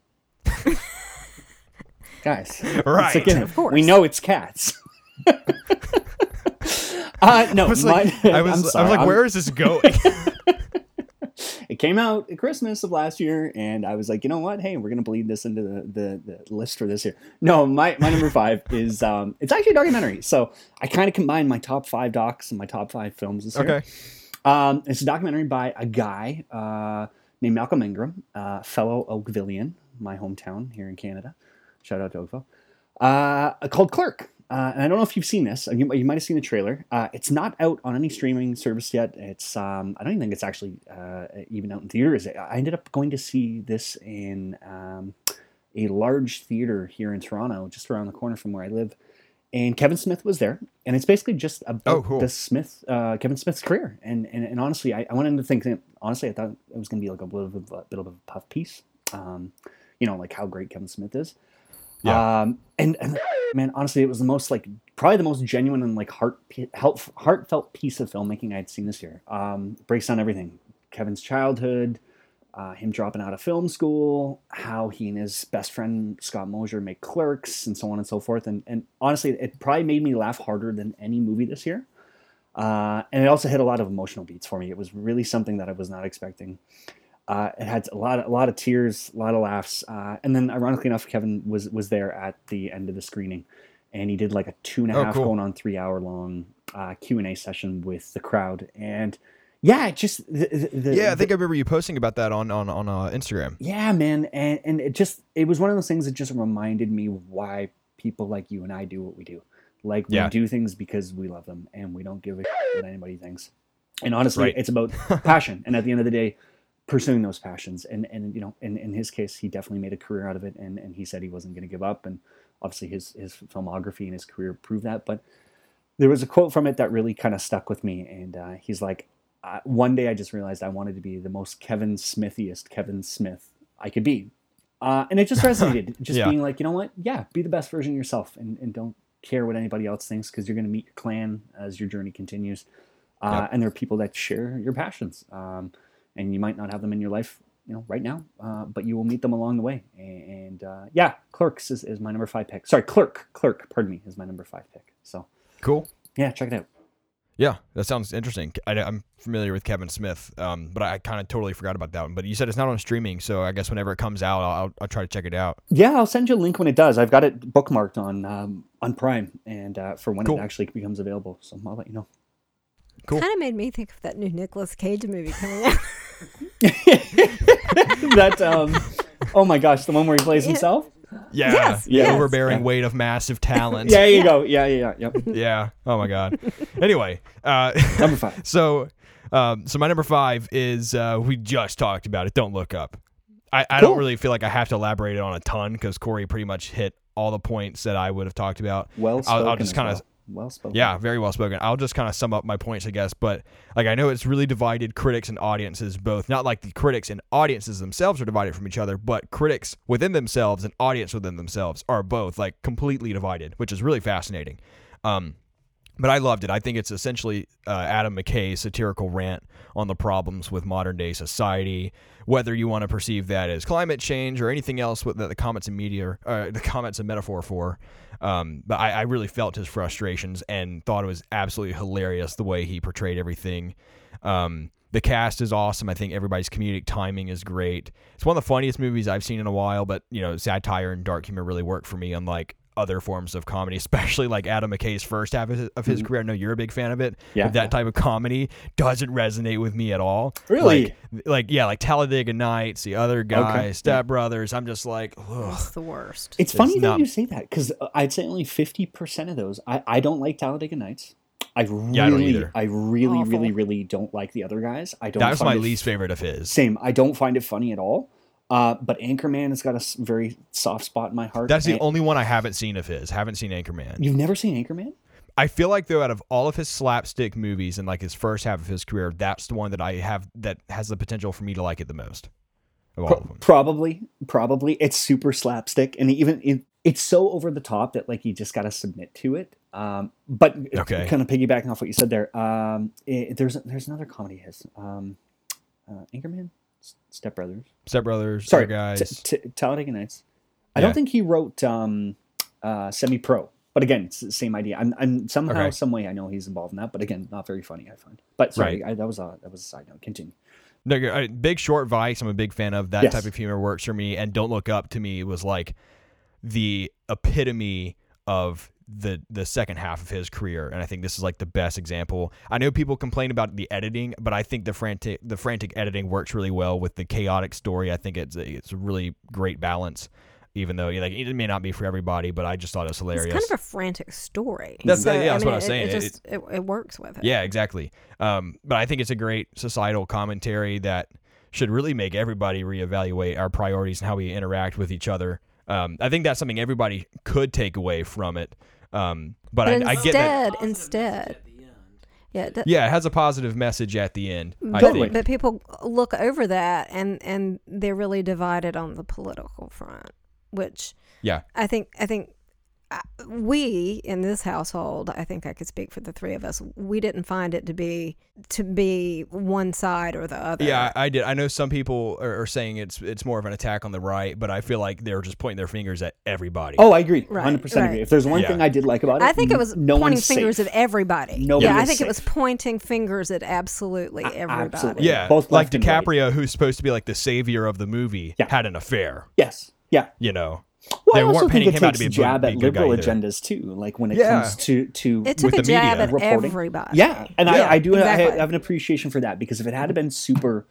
Guys. Right. It's again, Of course. we know it's Cats. uh, no, I was like, mine- I was, I'm I was sorry, like, I'm- where is this going? It came out at Christmas of last year, and I was like, you know what? Hey, we're gonna bleed this into the, the, the list for this year. No, my, my number five is um, it's actually a documentary. So I kind of combined my top five docs and my top five films this year. Okay. Um, it's a documentary by a guy uh, named Malcolm Ingram, uh, fellow Oakvillian, my hometown here in Canada. Shout out to Oakville. Uh, called Clerk. Uh, and I don't know if you've seen this. You, you might have seen the trailer. Uh, it's not out on any streaming service yet. It's um, I don't even think it's actually uh, even out in theaters. I ended up going to see this in um, a large theater here in Toronto, just around the corner from where I live. And Kevin Smith was there, and it's basically just about Oh, cool. the Smith, uh, Kevin Smith's career. And and, and honestly, I, I went into thinking, honestly, I thought it was going to be like a bit of a, a bit of a puff piece, um, you know, like how great Kevin Smith is. Yeah. Um, and, and man, honestly, it was the most like probably the most genuine and like heart heart heartfelt piece of filmmaking I'd seen this year. Um, breaks down everything: Kevin's childhood, uh, him dropping out of film school, how he and his best friend Scott Mosier make Clerks, and so on and so forth. And and honestly, it probably made me laugh harder than any movie this year. Uh, and it also hit a lot of emotional beats for me. It was really something that I was not expecting. Uh, it had a lot, of, a lot of tears, a lot of laughs, uh, and then, ironically enough, Kevin was was there at the end of the screening, and he did like a two and a Oh, half cool. going on three hour long uh, Q and A session with the crowd, and yeah, it just the, the, the, Yeah, I think I remember you posting about that on on on uh, Instagram. yeah, man, and and it just it was one of those things that just reminded me why people like you and I do what we do. Like we Yeah. do things because we love them, and we don't give a shit what anybody thinks. And honestly, Right. it's about passion, and at the end of the day, pursuing those passions. And and you know, in, in his case, he definitely made a career out of it, and, and he said he wasn't going to give up. And obviously, his his filmography and his career proved that. But there was a quote from it that really kind of stuck with me, and uh, he's like, uh, "One day, I just realized I wanted to be the most Kevin Smithiest Kevin Smith I could be." Uh, and it just resonated, just Yeah. being like, you know what? Yeah, be the best version of yourself, and, and don't care what anybody else thinks, because you're going to meet your clan as your journey continues. Uh, Yep. And there are people that share your passions, um, and you might not have them in your life, you know, right now, uh, but you will meet them along the way. And uh, yeah, Clerks is, is my number five pick. Sorry, Clerk, Clerk, pardon me, is my number five pick. So Cool. yeah, check it out. Yeah, that sounds interesting. I, I'm familiar with Kevin Smith, um, but I kind of totally forgot about that one. But you said it's not on streaming, so I guess whenever it comes out, I'll, I'll, I'll try to check it out. Yeah, I'll send you a link when it does. I've got it bookmarked on um, on Prime, and uh, for when Cool. it actually becomes available. So I'll let you know. Cool. Kind of made me think of that new Nicolas Cage movie coming out. that um, oh my gosh, the one where he plays Yeah. himself. Yeah, Yes, the yes, overbearing yeah. weight of massive talent. Yeah, there you go. Yeah, yeah, yeah. Yep. Yeah. Oh my God. Anyway, uh, Number five. so, um, so my number five is uh, we just talked about it. Don't Look Up. I, I Cool. don't really feel like I have to elaborate on a ton because Corey pretty much hit all the points that I would have talked about. Well I'll, spoken. I'll just as kind of well. well spoken. Yeah, very well spoken. I'll just kind of sum up my points, I guess. But like, I know it's really divided critics and audiences both. Not like the critics and audiences themselves are divided from each other, but critics within themselves and audience within themselves are both like completely divided, which is really fascinating. Um, but I loved it. I think it's essentially uh, Adam McKay's satirical rant on the problems with modern day society, whether you want to perceive that as climate change or anything else that the comments and media, uh, the comments a metaphor for. Um, but I, I really felt his frustrations and thought it was absolutely hilarious the way he portrayed everything. Um, the cast is awesome. I think everybody's comedic timing is great. It's one of the funniest movies I've seen in a while, but you know, satire and dark humor really work for me, unlike other forms of comedy, especially like Adam McKay's first half of his, of his Mhm. career. I know you're a big fan of it. Yeah. But that type of comedy doesn't resonate with me at all. Really? Like, like yeah, like Talladega Nights, the other guy, Okay. Step Brothers. I'm just like, ugh. It's the worst. It's funny It's that not- you say that, because I'd say only fifty percent of those. I, I don't like Talladega Nights. I really, Yeah, I don't either. I really, Awful. really, really don't like the other guys. I don't. That was find my it least favorite of his. Same. I don't find it funny at all. Uh, but Anchorman has got a s- very soft spot in my heart. That's the And- only one I haven't seen of his. Haven't seen Anchorman. You've never seen Anchorman? I feel like though, out of all of his slapstick movies and like his first half of his career, that's the one that I have that has the potential for me to like it the most. Of all Pro- of them. probably, probably. It's super slapstick, and even it, it's so over the top that like you just got to submit to it. Um, but Okay. kind of piggybacking off what you said there, um, it, there's there's another comedy of his, um, uh, Anchorman, S- Step Brothers. Step Brothers, Sorry, Other Guys. T- T- Talladega Nights. I Yeah. don't think he wrote um, uh, Semi Pro, but again, it's the same idea. I'm, I'm somehow, Okay. some way, I know he's involved in that, but again, not very funny. I find. But sorry, I, that was a that was a side note. Continue. No, uh, Big Short, Vice. I'm a big fan of that Yes. type of humor. Works for me. And Don't Look Up to me was like the epitome of the the second half of his career, and I think this is like the best example. I know people complain about the editing, but I think the frantic the frantic editing works really well with the chaotic story. I think it's a, it's a really great balance, even though like it may not be for everybody. But I just thought it was hilarious. It's kind of a frantic story. That's- So, yeah, that's I what mean, I was it- saying. It, It- just, it, it works with it. Yeah, exactly. Um, but I think it's a great societal commentary that should really make everybody reevaluate our priorities and how we interact with each other. Um, I think that's something everybody could take away from it. Um, but But I, I get that. instead, instead, yeah, that, Yeah, it has a positive message at the end. I but, think. but people look over that and and they're really divided on the political front, which Yeah. I think I think uh, we in this household, I think I could speak for the three of us. We didn't find it to be to be one side or the other. Yeah, I I did. I know some people are, are saying it's it's more of an attack on the right, but I feel like they're just pointing their fingers at everybody. Oh, I agree. Right, one hundred percent agree. right. If there's one Yeah. thing I did like about it, I think it was no pointing one's fingers safe. at everybody. Nobody yeah, I is think it was safe. pointing fingers at absolutely everybody. absolutely. yeah, both like left and right. DiCaprio, who's supposed to be like the savior of the movie, Yeah. had an affair. Yes. Yeah. You know, Well, They I also weren't think painting it him out takes to be a jab be a at good guy liberal either. agendas too. Like when it Yeah. comes to to It took with a the jab media. at reporting. everybody. yeah, and Yeah. I, I do Exactly. I have an appreciation for that because if it had been super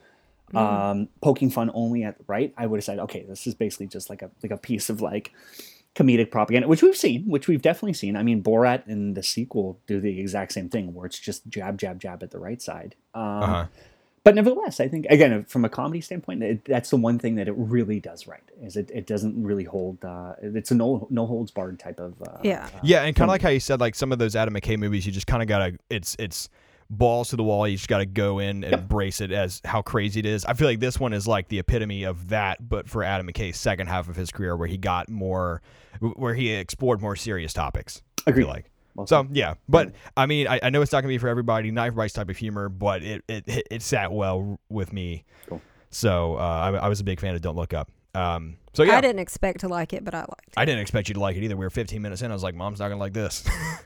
um, poking fun only at the right, I would have said, okay, this is basically just like a like a piece of like comedic propaganda, which we've seen, which we've definitely seen. I mean, Borat and the sequel do the exact same thing, where it's just jab, jab, jab at the right side. Um, Uh-huh. But nevertheless, I think again, from a comedy standpoint, it, that's the one thing that it really does right. Is it, it doesn't really hold. Uh, it's a no no holds barred type of. Uh, Yeah. uh, Yeah, and kind of like how you said, like some of those Adam McKay movies, you just kind of gotta. It's it's balls to the wall. You just gotta go in and Yep. embrace it as how crazy it is. I feel like this one is like the epitome of that, but for Adam McKay's second half of his career, where he got more, where he explored more serious topics. I Agreed. feel like. Well So said. yeah, but I mean, I, I know it's not gonna be for everybody, not everybody's type of humor, but it it, it, it sat well with me. Cool. So uh, I, I was a big fan of Don't Look Up. Um, so yeah, I didn't expect to like it, but I liked it. I didn't expect you to like it either. We were fifteen minutes in. I was like, Mom's not gonna like this.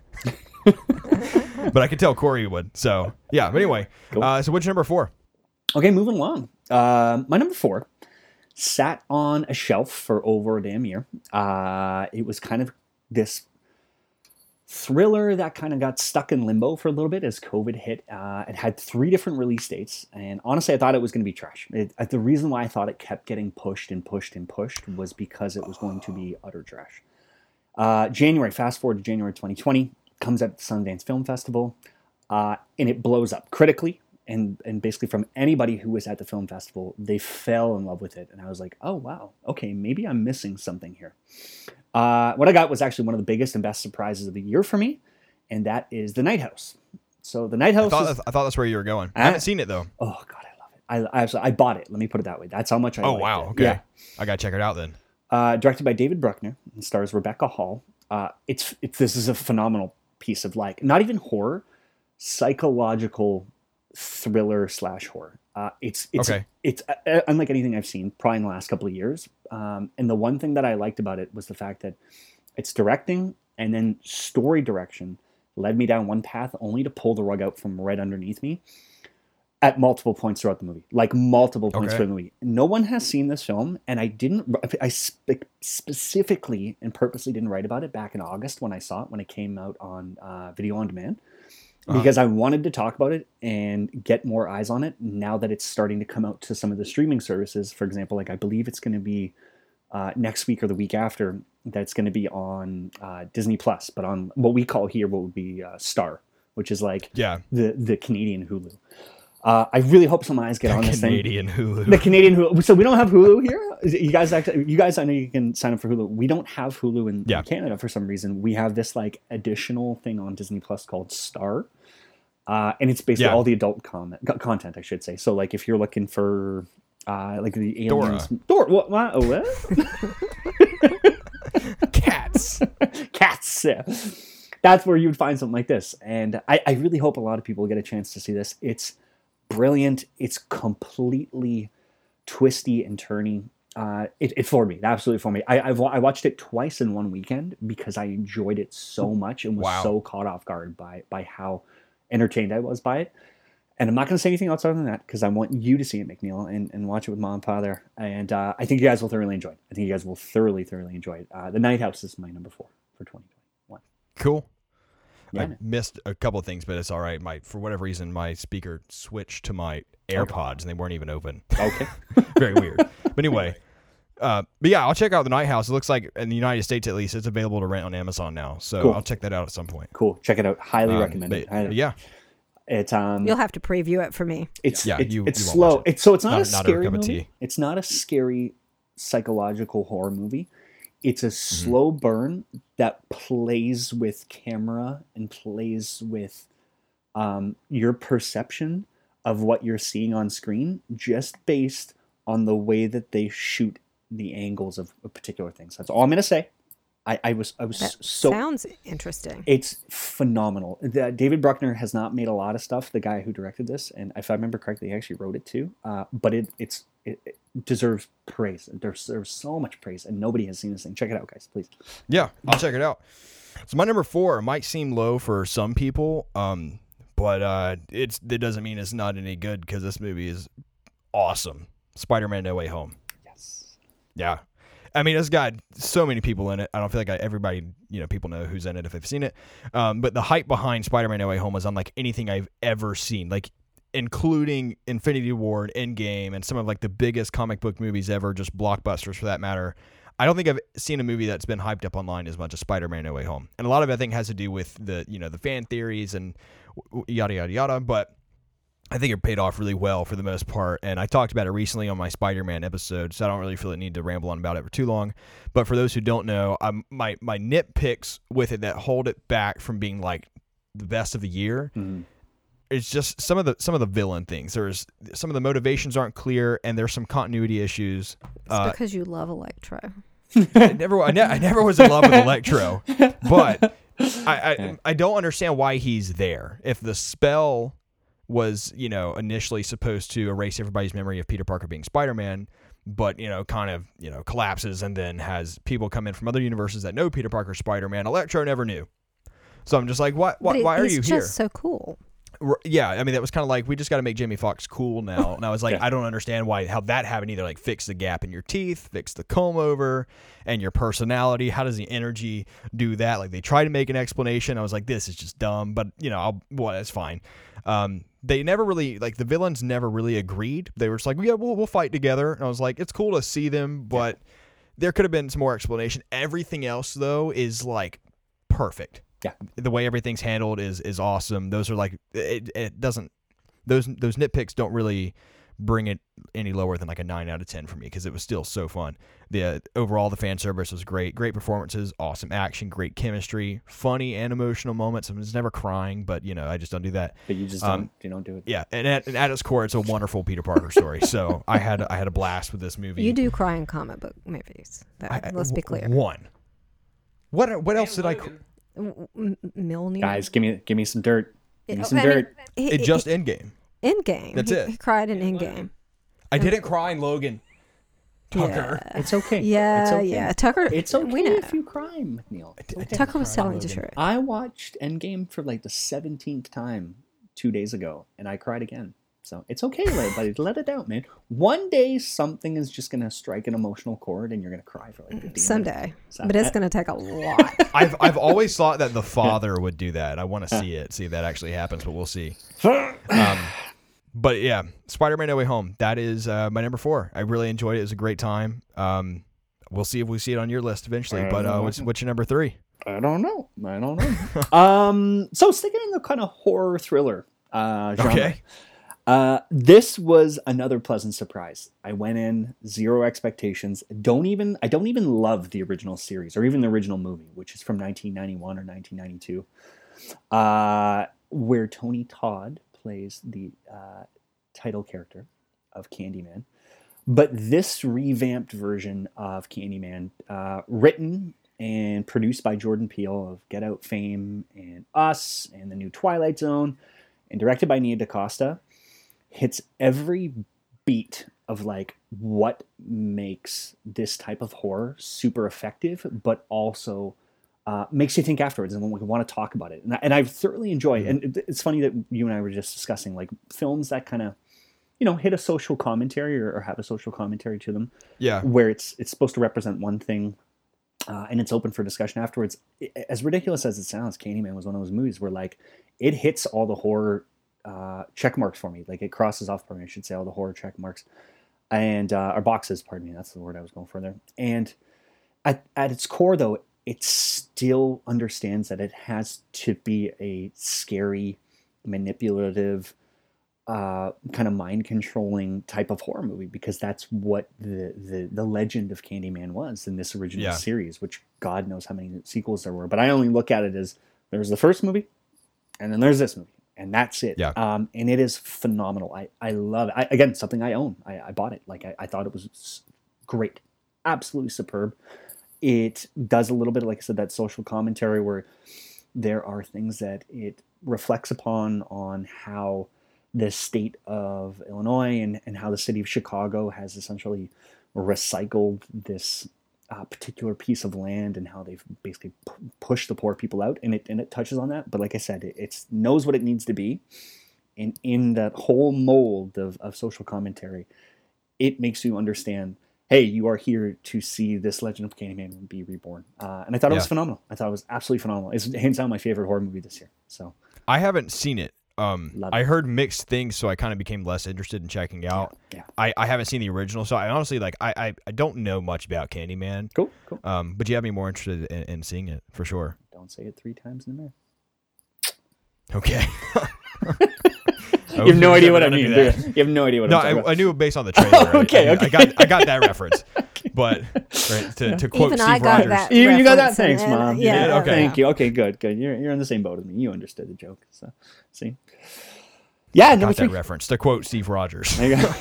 But I could tell Corey would. So yeah. But anyway, Cool. uh, so what's your number four? Okay, moving along. Um, my number four sat on a shelf for over a damn year. Uh, it was kind of this thriller that kind of got stuck in limbo for a little bit as COVID hit. Uh, it had three different release dates, and honestly, I thought it was going to be trash. It, uh, the reason why I thought it kept getting pushed and pushed and pushed was because it was going to be utter trash. Uh, January, fast forward to January twenty twenty, comes out at the Sundance Film Festival, uh, and it blows up critically. And and basically from anybody who was at the film festival, they fell in love with it. And I was like, oh, wow, okay, maybe I'm missing something here. Uh, what I got was actually one of the biggest and best surprises of the year for me, and that is The Night House. So The Night I House thought, is, I thought that's where you were going. I Ah. haven't seen it though. oh, God, I love it. I, I, actually, I bought it. Let me put it that way. That's how much I Oh liked wow. it. Okay. Yeah. I gotta check it out then. Uh, directed by David Bruckner and stars Rebecca Hall. Uh, it's, it's This is a phenomenal piece of like, not even horror, psychological thriller slash horror. Uh, it's it's Okay. it's uh, unlike anything I've seen probably in the last couple of years. Um, and the one thing that I liked about it was the fact that it's directing and then story direction led me down one path only to pull the rug out from right underneath me at multiple points throughout the movie, like multiple points Okay. throughout the movie. No one has seen this film, and I didn't. I spe- specifically and purposely didn't write about it back in August when I saw it when it came out on uh, video on demand. Uh-huh. Because I wanted to talk about it and get more eyes on it now that it's starting to come out to some of the streaming services. For example, like I believe it's going to be uh, next week or the week after that's going to be on uh, Disney Plus, but on what we call here what would be uh, Star, which is like Yeah. the the Canadian Hulu. Uh, I really hope some eyes get on this thing. Canadian Hulu. The Canadian Hulu. So we don't have Hulu here. You guys, actually, you guys, I know you can sign up for Hulu. We don't have Hulu in, Yeah. in Canada for some reason. We have this like additional thing on Disney Plus called Star, uh, and it's basically Yeah. all the adult comment, content, I should say. So like if you're looking for uh, like the aliens, Dora, what? what, oh, what? Cats. Cats. Yeah. That's where you would find something like this, and I, I really hope a lot of people get a chance to see this. It's brilliant. It's completely twisty and turny. Uh, it, it floored me. It absolutely floored me. I I've, I watched it twice in one weekend because I enjoyed it so much and was Wow. so caught off guard by by how entertained I was by it. And I'm not going to say anything else other than that because I want you to see it, McNeil, and, and watch it with Mom and Pa there. And uh, I think you guys will thoroughly enjoy it. I think you guys will thoroughly, thoroughly enjoy it. Uh, the Night House is my number four for twenty twenty-one. Cool. Yeah, I man. missed a couple of things, but it's all right. My for whatever reason, my speaker switched to my AirPods, and they weren't even open. Okay. Very weird. But anyway, uh, but yeah, I'll check out the Night House. It looks like in the United States, at least, it's available to rent on Amazon now. So Cool. I'll check that out at some point. Cool. Check it out. Highly Um, recommend but- it. Highly- but yeah, It's um. You'll have to preview it for me. It's Yeah, it- you- it's you won't slow. watch it. It's so it's not, Not- a not our scary cup of movie. tea. It's not a scary psychological horror movie. It's Mm-hmm. a slow burn that plays with camera and plays with um, your perception of what you're seeing on screen, just based on the way that they shoot the angles of, of particular things. That's all I'm gonna say. I, I was I was That so sounds interesting. it's phenomenal. The, David Bruckner has not made a lot of stuff. The guy who directed this, and if I remember correctly, he actually wrote it too. Uh, but it it's it, it deserves praise. It deserves so much praise, and nobody has seen this thing. Check it out, guys, please. yeah, I'll check it out. So my number four might seem low for some people, um, but uh, it's it doesn't mean it's not any good because this movie is awesome. Spider-Man: No Way Home. Yes. Yeah. I mean, it's got so many people in it. I don't feel like I, everybody, you know, people know who's in it if they've seen it. Um, but the hype behind Spider-Man: No Way Home is unlike anything I've ever seen, like including Infinity War, Endgame, and some of like the biggest comic book movies ever, just blockbusters for that matter. I don't think I've seen a movie that's been hyped up online as much as Spider-Man: No Way Home. And a lot of it, I think, has to do with the, you know, the fan theories and yada, yada, yada. But I think it paid off really well for the most part, and I talked about it recently on my Spider-Man episode, so I don't really feel the need to ramble on about it for too long. But for those who don't know, um, my my nitpicks with it that hold it back from being like the best of the year, Mhm. it's just some of the some of the villain things. There's some of the motivations aren't clear, and there's some continuity issues. It's Uh, because you love Electro. I never I, ne- I never was in love with Electro, but I, I I don't understand why he's there. If the spell was, you know, initially supposed to erase everybody's memory of Peter Parker being Spider-Man, but, you know, kind of, you know, collapses and then has people come in from other universes that know Peter Parker Spider-Man. Electro never knew. So I'm just like, why, why, But why are he's you just here? so cool. R- Yeah, I mean, that was kind of like, we just got to make Jamie Foxx cool now. And I was like, Yeah. I don't understand why, how that happened either. Like, fix the gap in your teeth, fix the comb over, and your personality. How does the energy do that? Like, they try to make an explanation. I was like, this is just dumb, but, you know, I'll, well, that's fine. Um, they never really, like, the villains never really agreed. They were just like, yeah, we'll, we'll fight together. And I was like, it's cool to see them, but there could have been some more explanation. Everything else, though, is, like, perfect. Yeah. The way everything's handled is is awesome. Those are like it, it doesn't those those nitpicks don't really bring it any lower than like a nine out of ten for me because it was still so fun. The uh, overall the fan service was great, great performances, awesome action, great chemistry, funny and emotional moments. I was never crying, but you know I just don't do that. But you just Um, don't you don't do it. Yeah, and at, and at its core, it's a wonderful Peter Parker story. So I had I had a blast with this movie. You do cry in comic book movies. Though. I- I- Let's be w- clear. One. What what else did I? cr- M- M- Mjolnir. Guys, give me give me some dirt. Give me It- some I mean, dirt. he- It he- just Endgame. Endgame. That's he, it. He cried in Endgame. I didn't cry in Logan. Tucker. Yeah. It's okay. Yeah, it's okay. yeah. Tucker. It's okay we know. if you cry, McNeil. It's okay. Tucker was cry in telling the Logan. truth. I watched Endgame for like the seventeenth time two days ago, and I cried again. So it's okay, everybody. Let it out, man. One day something is just gonna strike an emotional chord, and you're gonna cry for like fifteen minutes. Someday, So, but it's uh, going to take a lot. I've I've always thought that the father would do that. I want to see it, see if that actually happens, but we'll see. Um, but yeah, Spider-Man: No Way Home. That is uh, my number four. I really enjoyed it. It was a great time. Um, we'll see if we see it on your list eventually. But uh, what's what's your number three? I don't know. I don't know. um, so sticking in the kind of horror thriller uh, genre. Okay. Uh, this was another pleasant surprise. I went in zero expectations. Don't even I don't even love the original series or even the original movie, which is from nineteen ninety-one or nineteen ninety-two, uh, where Tony Todd plays the uh, title character of Candyman. But this revamped version of Candyman, uh, written and produced by Jordan Peele of Get Out fame and Us and the new Twilight Zone, and directed by Nia DaCosta, hits every beat of like what makes this type of horror super effective, but also uh, makes you think afterwards and we want to talk about it. And I, and I thoroughly enjoy it. And it's funny that you and I were just discussing like films that kind of, you know, hit a social commentary or, or have a social commentary to them. Yeah. Where it's it's supposed to represent one thing, uh, and it's open for discussion afterwards. As ridiculous as it sounds, Candyman was one of those movies where like it hits all the horror uh, check marks for me. Like it crosses off for me, I should say, all the horror check marks, and uh, or boxes. Pardon me, that's the word I was going for there. And at at its core, though, it still understands that it has to be a scary, manipulative, uh, kind of mind-controlling type of horror movie, because that's what the, the, the legend of Candyman was in this original Yeah. series, which God knows how many sequels there were. But I only look at it as there's the first movie, and then there's this movie, and that's it. Yeah. Um, and it is phenomenal. I, I love it. I, again, something I own. I, I bought it. Like I, I thought it was great. Absolutely superb. It does a little bit, like I said, that social commentary where there are things that it reflects upon on how the state of Illinois and, and how the city of Chicago has essentially recycled this uh, particular piece of land and how they've basically p- pushed the poor people out. And it and it touches on that. But like I said, it it's, knows what it needs to be. And in that whole mold of, of social commentary, it makes you understand, hey, you are here to see this Legend of Candyman be reborn. Uh, and I thought it Yeah. was phenomenal. I thought it was absolutely phenomenal. It's hands down my favorite horror movie this year. So I haven't seen it. Um, Love I it. heard mixed things, so I kind of became less interested in checking out. yeah. I, I haven't seen the original, so I honestly like I, I, I don't know much about Candyman. Cool, cool. Um, but you have me more interested in, in seeing it for sure. Don't say it three times in a minute. Okay. You have no idea what I gonna mean, do do you? that. You have no idea what No, I'm talking I, about. I knew it based on the trailer. Okay, I, okay. I got I got that reference, but right, to, to quote Even Steve I got Rogers, that. You, you got that? reference and- Thanks, and- Mom. yeah, did? yeah, Okay. Thank you. Okay, good, good. You're, you're in the same boat as me. You understood the joke. So, see? Yeah, number got three. that reference. To quote Steve Rogers, There you go.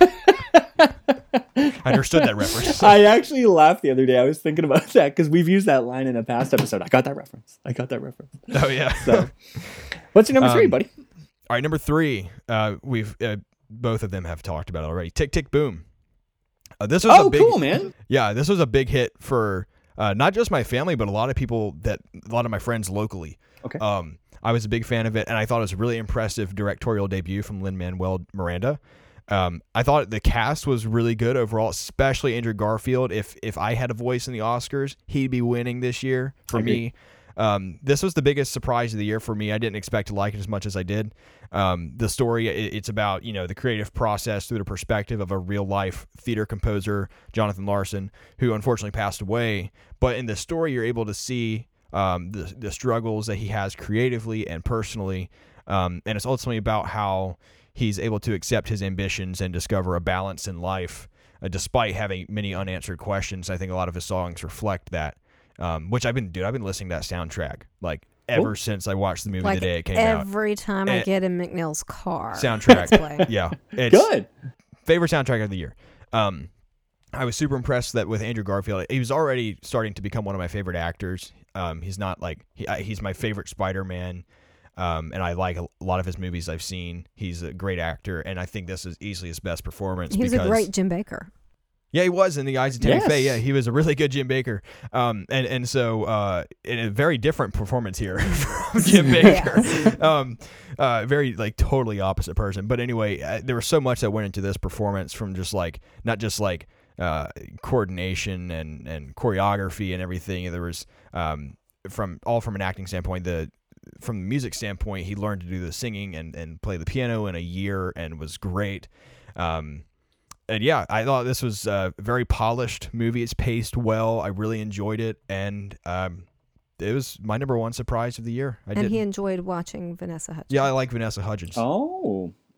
I understood that reference. I actually laughed the other day. I was thinking about that because we've used that line in a past episode. I got that reference. I got that reference. Oh yeah. So, what's your number three, Um, buddy? All right, number three. Uh, we've uh, both of them have talked about it already. Tick Tick Boom. Uh, this was Oh, a big, cool, man. Yeah, this was a big hit for uh, not just my family, but a lot of people that a lot of my friends locally. Okay. Um, I was a big fan of it, and I thought it was a really impressive directorial debut from Lin-Manuel Miranda. Um, I thought the cast was really good overall, especially Andrew Garfield. If if I had a voice in the Oscars, he'd be winning this year for I agree. me. Um, this was the biggest surprise of the year for me. I didn't expect to like it as much as I did. Um, the story, it, it's about, you know, the creative process through the perspective of a real life theater composer, Jonathan Larson, who unfortunately passed away. But in the story, you're able to see um, the, the struggles that he has creatively and personally. Um, and it's ultimately about how he's able to accept his ambitions and discover a balance in life, uh, despite having many unanswered questions. I think a lot of his songs reflect that. Um, which I've been, dude, I've been listening to that soundtrack like ever Cool. since I watched the movie Like the day it came out. every time I And- get in McNeil's car. Soundtrack. it's playing. Yeah, it's Good. favorite soundtrack of the year. Um, I was super impressed that with Andrew Garfield, he was already starting to become one of my favorite actors. Um, he's not like he, I, he's my favorite Spider-Man, um, and I like a lot of his movies I've seen. He's a great actor, and I think this is easily his best performance. He was because, a great Jim Baker. Yeah, he was in The Eyes of Tammy Yes. Faye. Yeah, he was a really good Jim Baker. Um, and and so uh, in a very different performance here from Jim Baker. um, uh, very like totally opposite person. But anyway, uh, there was so much that went into this performance, from just like not just like uh, coordination and and choreography and everything. There was um, from all from an acting standpoint. The from the music standpoint, he learned to do the singing and and play the piano in a year and was great. Um, And yeah, I thought this was a very polished movie. It's paced well. I really enjoyed it, and um, it was my number one surprise of the year. I and did. he enjoyed watching Vanessa Hudgens. Yeah, I like Vanessa Hudgens. Oh,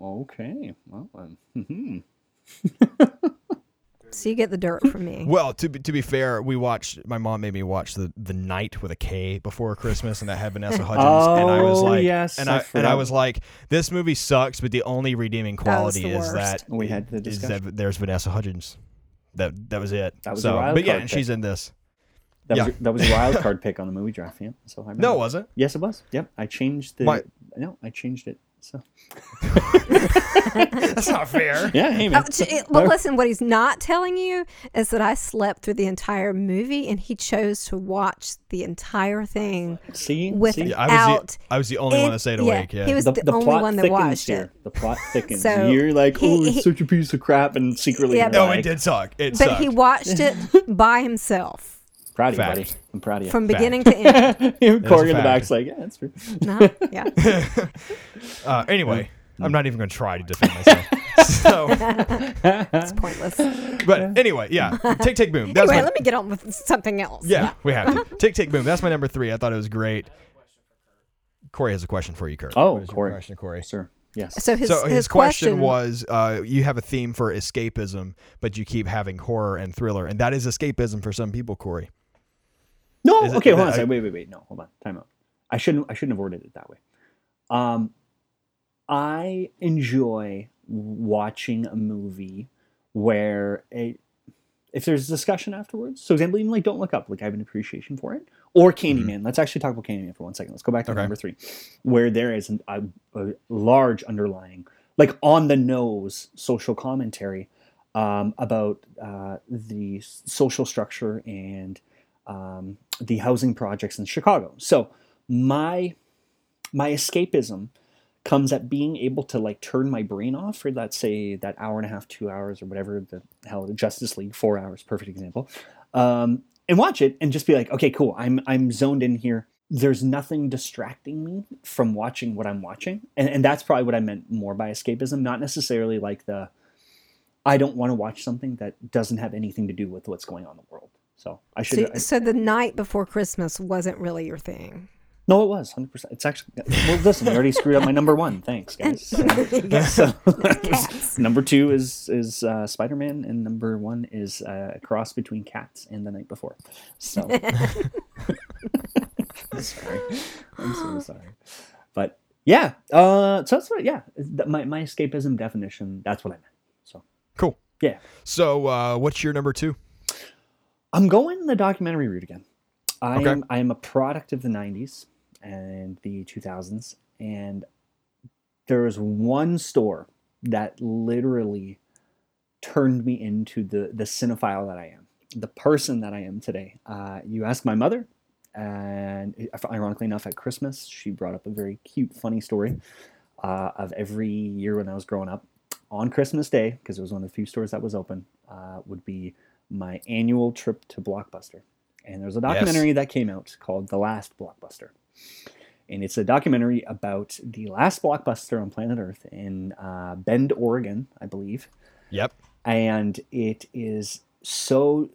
Okay. Well, um, hmm So you get the dirt from me. Well, to be, to be fair, we watched. My mom made me watch the the Night with a K before Christmas, and that had Vanessa Hudgens, and I was Oh, like, yes, and I I, and I forgot. was like, this movie sucks, but the only redeeming quality the is worst. that We had the is discussion. that there's Vanessa Hudgens. That that was it. That was so, a wild but yeah, card and pick. she's in this. That Yeah. was that was a wild card pick on the movie draft. Yeah. So I remember. No, it wasn't. Yes, it was. Yep. I changed the. My- No, I changed it. So. That's not fair. Yeah. Hey Oh, man. ch- it- but listen, what he's not telling you is that I slept through the entire movie, and he chose to watch the entire thing See. with See? Yeah, I was out. the I was the only one that stayed yeah, awake. Yeah. he was the, only plot one that thickens watched here. it. The plot thickens. So You're like, he- oh, it's he- such a piece of crap, and secretly, Yeah, you're no, like, it did suck. It But sucked. he watched it by himself Proud of you, Fact. buddy. I'm proud of you. from Fact. beginning to end. Corey in the fact. back's like, yeah, that's true. No, yeah. uh, anyway, I'm not even going to try to defend myself. so, It's pointless. but anyway, yeah. Tick Tick Boom. That's Anyway, my, let me get on with something else. yeah, we have to. Tick Tick Boom. That's my number three. I thought it was great. Corey has a question for you, Kurt. Oh, What is your Corey. question, Corey. Sir. Yes. So his, so his, his question, was, uh, you have a theme for escapism, but you keep having horror and thriller, and that is escapism for some people, Corey. No, Is it- okay, is hold on it- a second. Wait, wait, wait. No, hold on. Time out. I shouldn't I shouldn't have worded it that way. Um I enjoy watching a movie where a if there's discussion afterwards, so example, even like Don't Look Up, like I have an appreciation for it. Or Candyman. Let's actually talk about Candyman for one second. Let's go back to Okay. number three, where there is an, a, a large underlying, like on the nose social commentary um, about uh, the social structure and um, the housing projects in Chicago. So my my escapism comes at being able to like turn my brain off for, let's say, that hour and a half, two hours, or whatever the hell, Justice League, four hours, perfect example, um, and watch it and just be like, okay, cool, I'm I'm zoned in here. There's nothing distracting me from watching what I'm watching, and and that's probably what I meant more by escapism, not necessarily like the I don't want to watch something that doesn't have anything to do with what's going on in the world. So I should. So, so the night before Christmas wasn't really your thing. No, it was one hundred percent. It's actually, well, listen, we already screwed up my number one. Thanks, guys. So, Cats. number two is is uh, Spider-Man, and number one is uh, a cross between Cats and The Night Before. So, I'm sorry. I'm so sorry. But yeah, uh, so that's what, yeah, th- my, my escapism definition, that's what I meant. So, Cool. yeah. So, uh, what's your number two? I'm going the documentary route again. I Okay. am I am a product of the nineties and the two thousands, and there was one store that literally turned me into the the cinephile that I am, the person that I am today. Uh, you ask my mother, and ironically enough, at Christmas, she brought up a very cute, funny story uh, of every year when I was growing up. On Christmas Day, because it was one of the few stores that was open, uh, would be my annual trip to Blockbuster. And there's a documentary that came out called The Last Blockbuster. And it's a documentary about the last Blockbuster on planet Earth in uh, Bend, Oregon, I believe. Yep. And it is so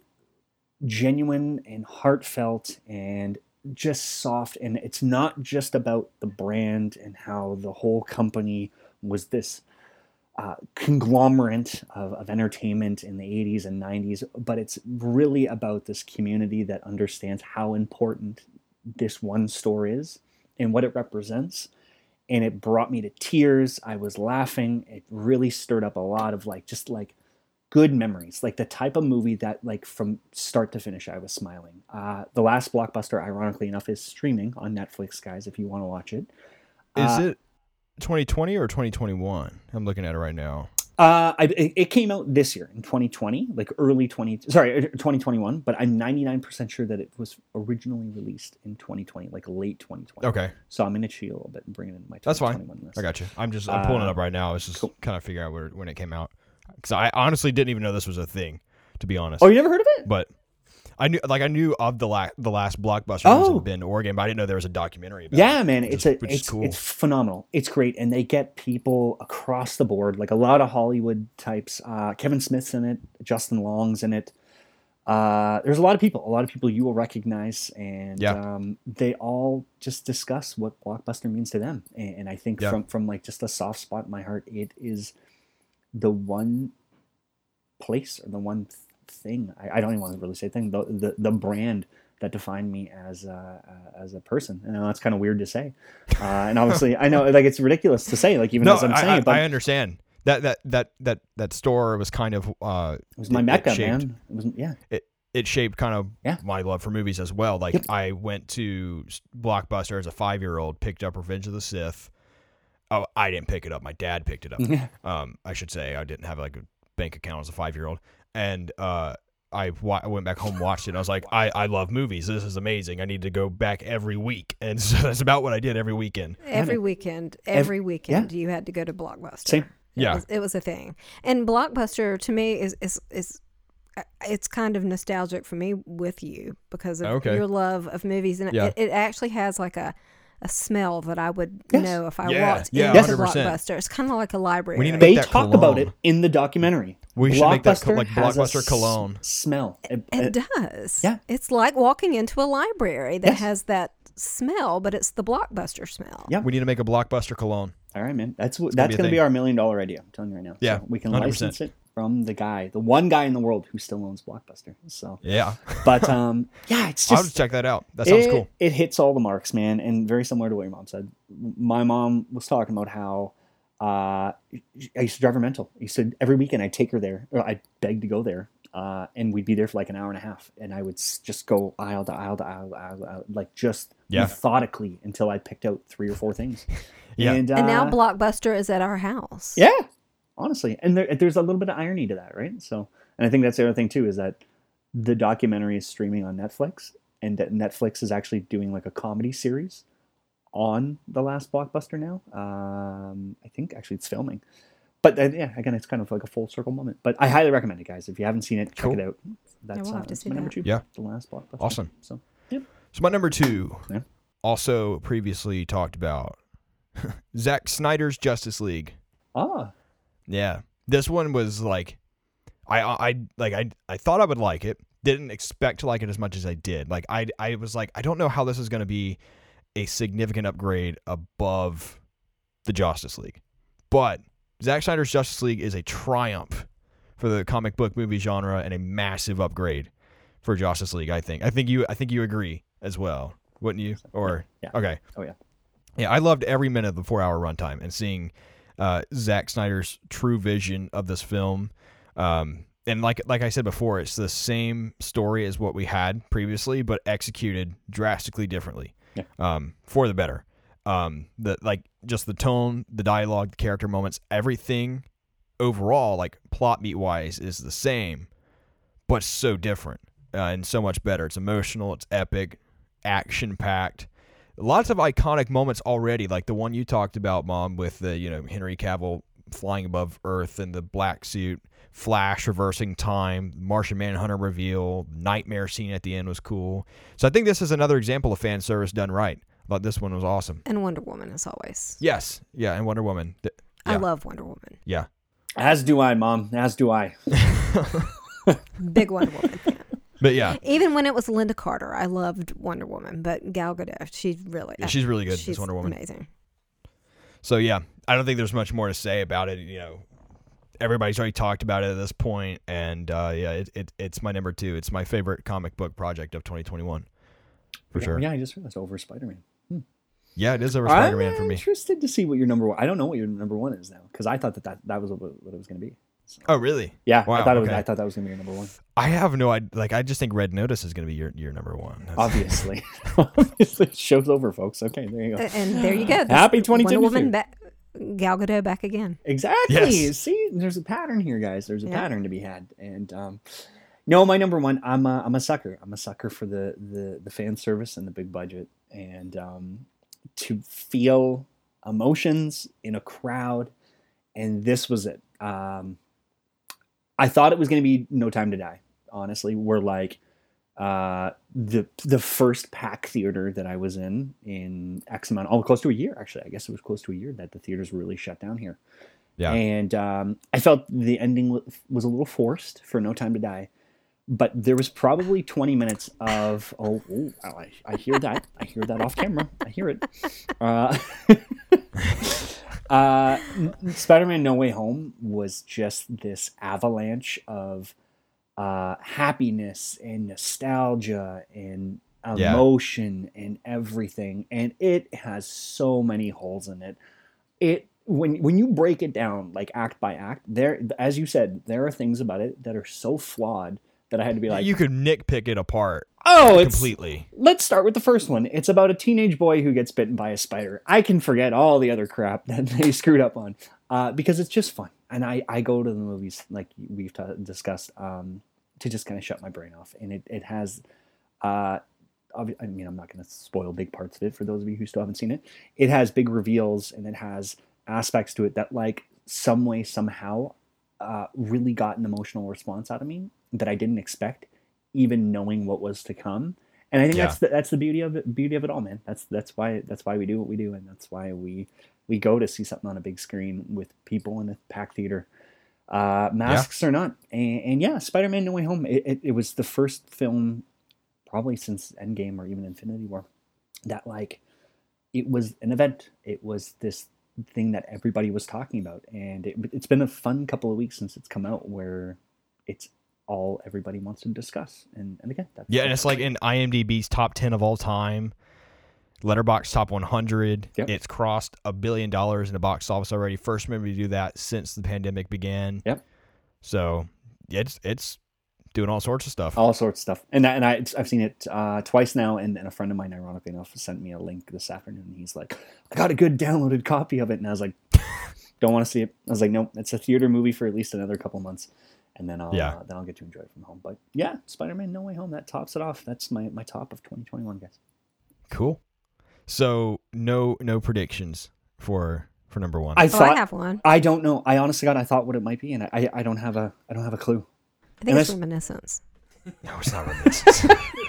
genuine and heartfelt and just soft. And it's not just about the brand and how the whole company was this uh, conglomerate of, of entertainment in the eighties and nineties, but it's really about this community that understands how important this one store is and what it represents. And it brought me to tears. I was laughing. It really stirred up a lot of like, just like good memories, like the type of movie that like from start to finish, I was smiling. Uh, the Last Blockbuster, ironically enough, is streaming on Netflix, guys, if you want to watch it. Is Uh, it twenty twenty or twenty twenty-one? I'm looking at it right now. Uh, I, it it came out this year in twenty twenty, like early twenty, sorry, twenty twenty-one, but I'm ninety-nine percent sure that it was originally released in twenty twenty, like late twenty twenty. Okay. So I'm going to cheat a little bit and bring it in my That's fine. twenty twenty-one list. I got you. I'm just I'm pulling it Uh, up right now. I was just cool. kind of figuring out where, when it came out, because I honestly didn't even know this was a thing, to be honest. Oh, you never heard of it? But I knew, like, I knew of the la- the last Blockbuster Oh. was in Bend, Oregon, but I didn't know there was a documentary about Yeah, it. man, which it's is- a which is it's cool. it's phenomenal. It's great, and they get people across the board, like a lot of Hollywood types. Uh, Kevin Smith's in it, Justin Long's in it. uh, there's a lot of people, a lot of people you will recognize, and Yeah. um, they all just discuss what Blockbuster means to them. And, and I think Yeah. from from like just a soft spot in my heart, it is the one place or the one th- thing. I, I don't even want to really say thing. The the, the brand that defined me as a, uh, as a person. And I know that's kind of weird to say. Uh, and obviously, I know like it's ridiculous to say. Like even No, as I'm I, saying, I, it, but I understand that that that that that store was kind of uh, it was my it- it mecca, shaped- man. It was yeah. It shaped kind of Yeah. my love for movies as well. Like Yep. I went to Blockbuster as a five year old, picked up Revenge of the Sith. Oh, I didn't pick it up. My dad picked it up. Yeah. Um, I should say I didn't have like a bank account as a five year old, and uh, I, wa- I went back home, watched it. And I was like, I, I love movies. This is amazing. I need to go back every week, and so that's about what I did every weekend. Every Yeah. weekend, Ev- every weekend, you had to go to Blockbuster. Same. It Yeah. was, it was a thing. And Blockbuster to me is is is uh, it's kind of nostalgic for me with you because of Okay. your love of movies, and Yeah. it, it actually has like a a smell that I would Yes. know if I Yeah, walked yeah, into one hundred percent. Blockbuster. It's kind of like a library. We need to They make that talk about cologne. it in the documentary. We should make that co- like has a Blockbuster s- cologne. smell. It- It it- does. yeah. It's like walking into a library that Yes. has that smell, but it's the Blockbuster smell. Yeah. We need to make a Blockbuster cologne. All right, man. That's what gonna that's be a going to be thing. our million dollar idea. I'm telling you right now. Yeah, So we can one hundred percent. license it from the guy, the one guy in the world who still owns Blockbuster. So, Yeah, but um, yeah, it's I'll have just to check that out. That sounds it, cool. It hits all the marks, man, and very similar to what your mom said. My mom was talking about how uh, I used to drive her mental. I used to every weekend I'd take her there, or I'd beg to go there, uh, and we'd be there for like an hour and a half, and I would s- just go aisle to aisle to aisle, to aisle, to aisle like just Yeah. methodically until I picked out three or four things. Yeah. and, uh, And now Blockbuster is at our house. yeah, honestly, and there, there's a little bit of irony to that, right? So, and I think that's the other thing too is that the documentary is streaming on Netflix, and that Netflix is actually doing like a comedy series on the last Blockbuster now. Um, I think actually it's filming, but uh, yeah, again, it's kind of like a full circle moment. But I highly recommend it, guys. If you haven't seen it, check Cool. it out. That's, we'll uh, have to that's see my number that. two. Yeah. the last Blockbuster. Awesome. So, yep. So my number two, Yeah. also previously talked about, Zack Snyder's Justice League. Ah, Yeah, this one was like, I I like I I thought I would like it. Didn't expect to like it as much as I did. Like I I was like I don't know how this is going to be a significant upgrade above the Justice League, but Zack Snyder's Justice League is a triumph for the comic book movie genre and a massive upgrade for Justice League. I think. I think you I think you agree as well, wouldn't you? Or Yeah. okay. Oh, yeah. Yeah, I loved every minute of the four-hour runtime and seeing uh, Zack Snyder's true vision of this film. Um, and like like I said before, it's the same story as what we had previously, but executed drastically differently, Yeah. um, for the better. Um, the like just the tone, the dialogue, the character moments, everything overall, like plot beat wise, is the same, but so different uh, and so much better. It's emotional, it's epic, action packed. Lots of iconic moments already, like the one you talked about, Mom, with the you know Henry Cavill flying above Earth in the black suit, Flash reversing time, Martian Manhunter reveal, nightmare scene at the end was cool. So I think this is another example of fan service done right. I thought this one was awesome. And Wonder Woman as always. Yes, yeah, and Wonder Woman. Th- I yeah. love Wonder Woman. Yeah, as do I, Mom. As do I. Big Wonder Woman fan. but yeah, Even when it was Linda Carter, I loved Wonder Woman. But Gal Gadot, she's really yeah, she's really good. she's as Wonder Woman. amazing. So yeah, I don't think there's much more to say about it. You know, everybody's already talked about it at this point, and uh, yeah, it, it it's my number two. It's my favorite comic book project of twenty twenty-one, for Yeah, sure. Yeah, I just realized over Spider-Man. Yeah, it is over Spider-Man for I'm me. interested to see what your number one. I don't know what your number one is now because I thought that that, that was what, what it was going to be. So, Oh, really? yeah, Wow, I thought it was. okay. I thought that was going to be your number one. I have no idea. Like, I just think Red Notice is going to be your, your number one. That's- Obviously, obviously, show's over, folks. Okay, there you go. A- And there you go. This- Happy twenty Wonder twenty-two. Woman back. Gal Gadot back again. Exactly. Yes. See, there's a pattern here, guys. There's a Yeah. pattern to be had. And um, no, my number one. I'm a, I'm a sucker. I'm a sucker for the the the fan service and the big budget, and um, to feel emotions in a crowd. And this was it. Um, I thought it was going to be No Time to Die. Honestly, we're like uh, the the first pack theater that I was in in X amount, oh, close to a year actually. I guess it was close to a year that the theaters were really shut down here. Yeah. And um, I felt the ending w- was a little forced for No Time to Die, but there was probably twenty minutes of oh, oh I, I hear that I hear that off camera I hear it. Uh, uh, Spider-Man: No Way Home was just this avalanche of uh, happiness and nostalgia and emotion yeah. and everything, and it has so many holes in it. It when when you break it down like act by act, there, as you said, there are things about it that are so flawed that I had to be like, you could nitpick it apart. Oh, it's completely. Let's start with the first one. It's about a teenage boy who gets bitten by a spider. I can forget all the other crap that they screwed up on uh, because it's just fun, and I I go to the movies like we've t- discussed um, to just kind of shut my brain off, and it it has. Uh, I mean, I'm not going to spoil big parts of it for those of you who still haven't seen it. It has big reveals, and it has aspects to it that, like, some way, somehow, uh, really got an emotional response out of me that I didn't expect, even knowing what was to come. And I think yeah. that's the, that's the beauty of it. Beauty of it all, man. That's that's why that's why we do what we do, and that's why we we go to see something on a big screen with people in a packed theater, uh, masks yeah. or not. And, and yeah, Spider-Man: No Way Home. It, it, it was the first film, probably since Endgame or even Infinity War, that like it was an event. It was this thing that everybody was talking about, and it, it's been a fun couple of weeks since it's come out, where it's all everybody wants to discuss. And, and again, that's yeah, and it's like in IMDb's top ten of all time, Letterboxd top one hundred. Yep. It's crossed a billion dollars in the box office already. First movie to do that since the pandemic began. Yep. So it's it's. doing all sorts of stuff. All sorts of stuff. And that, and I, I've seen it uh, twice now, and, and a friend of mine, ironically enough, sent me a link this afternoon, and he's like, I got a good downloaded copy of it. And I was like, don't want to see it. I was like, no, it's a theater movie for at least another couple months, and then I'll, yeah. uh, then I'll get to enjoy it from home. But yeah, Spider-Man: No Way Home, that tops it off. That's my, my top of twenty twenty-one, guys. Cool. So no no predictions for for number one. I oh, thought, I have one. I don't know. I honestly God, I thought what it might be, and I, I don't have a I don't have a clue. I think and it's Reminiscence. No, it's not Reminiscence.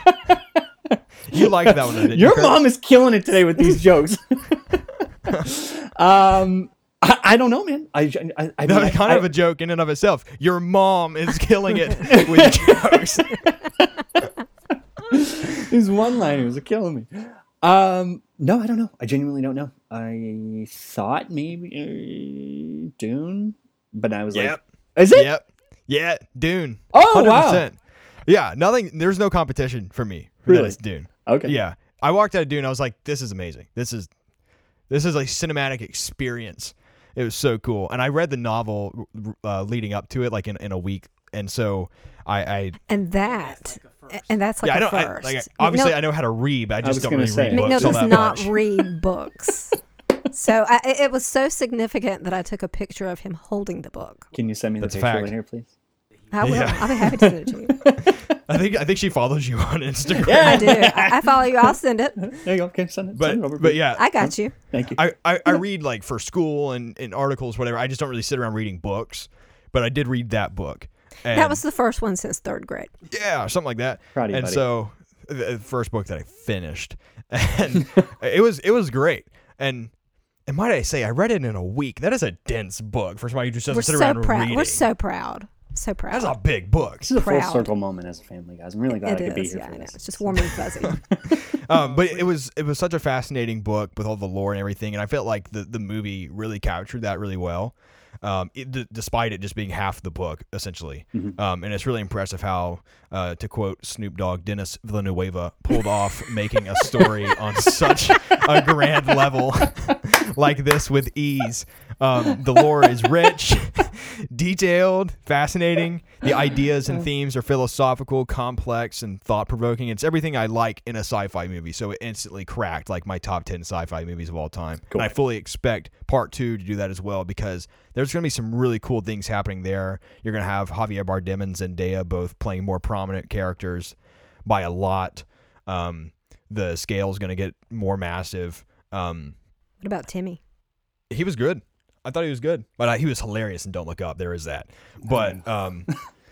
You like that one, didn't Your you, mom is killing it today with these jokes. um, I, I don't know, man. I, I, I no, mean, it's kind I, of a joke in and of itself. Your mom is killing it with jokes. These one-liners are killing me. Um, no, I don't know. I genuinely don't know. I thought maybe uh, Dune, but I was yep. like, is it? Yep. Yeah, Dune. Oh, one hundred percent. Wow. Yeah, nothing. There's no competition for me. For really? That Dune. Okay. Yeah, I walked out of Dune. I was like, this is amazing. This is this is a cinematic experience. It was so cool. And I read the novel uh, leading up to it, like in, in a week. And so I, I and that like and that's like yeah, a I don't, first. I, like, obviously, no, I know how to read, but I just I don't really say. read books McNeil all does that not much. read books. So I, it was so significant that I took a picture of him holding the book. Can you send me the That's picture fact. later, please? I will. Yeah. I'll be happy to send it to you. I think I think she follows you on Instagram. Yeah. I do. I, I follow you. I'll send it. There you go. Okay, send it. But send it over, but please. yeah, I got you. Thank you. I, I, I read like for school and, and articles, whatever. I just don't really sit around reading books. But I did read that book. And That was the first one since third grade. yeah, something like that. Proud of you, and buddy. so the first book that I finished, and it was it was great. And and might I say, I read it in a week. That is a dense book for somebody who just doesn't We're sit so around proud. reading. We're so proud. So proud. That's a big book. This is a full proud. circle moment as a family, guys. I'm really glad It I could be is, here yeah, for I know. this. It's just warm and fuzzy. Um, but it was it was such a fascinating book with all the lore and everything, and I felt like the, the movie really captured that really well. Um, it, d- despite it just being half the book essentially, Mhm. um, and it's really impressive how, uh, to quote Snoop Dogg, Dennis Villanueva pulled off making a story on such a grand level like this with ease. Um, the lore is rich, detailed, fascinating. The ideas and themes are philosophical, complex, and thought-provoking. It's everything I like in a sci-fi movie, so it instantly cracked like my top ten sci-fi movies of all time. Cool. And I fully expect part two to do that as well, because there's going to be some really cool things happening there. You're going to have Javier Bardem and Zendaya both playing more prominent characters by a lot. Um, the scale is going to get more massive. Um, What about Timmy? he was good. I thought he was good, but uh, he was hilarious in Don't Look Up. There is that, but um,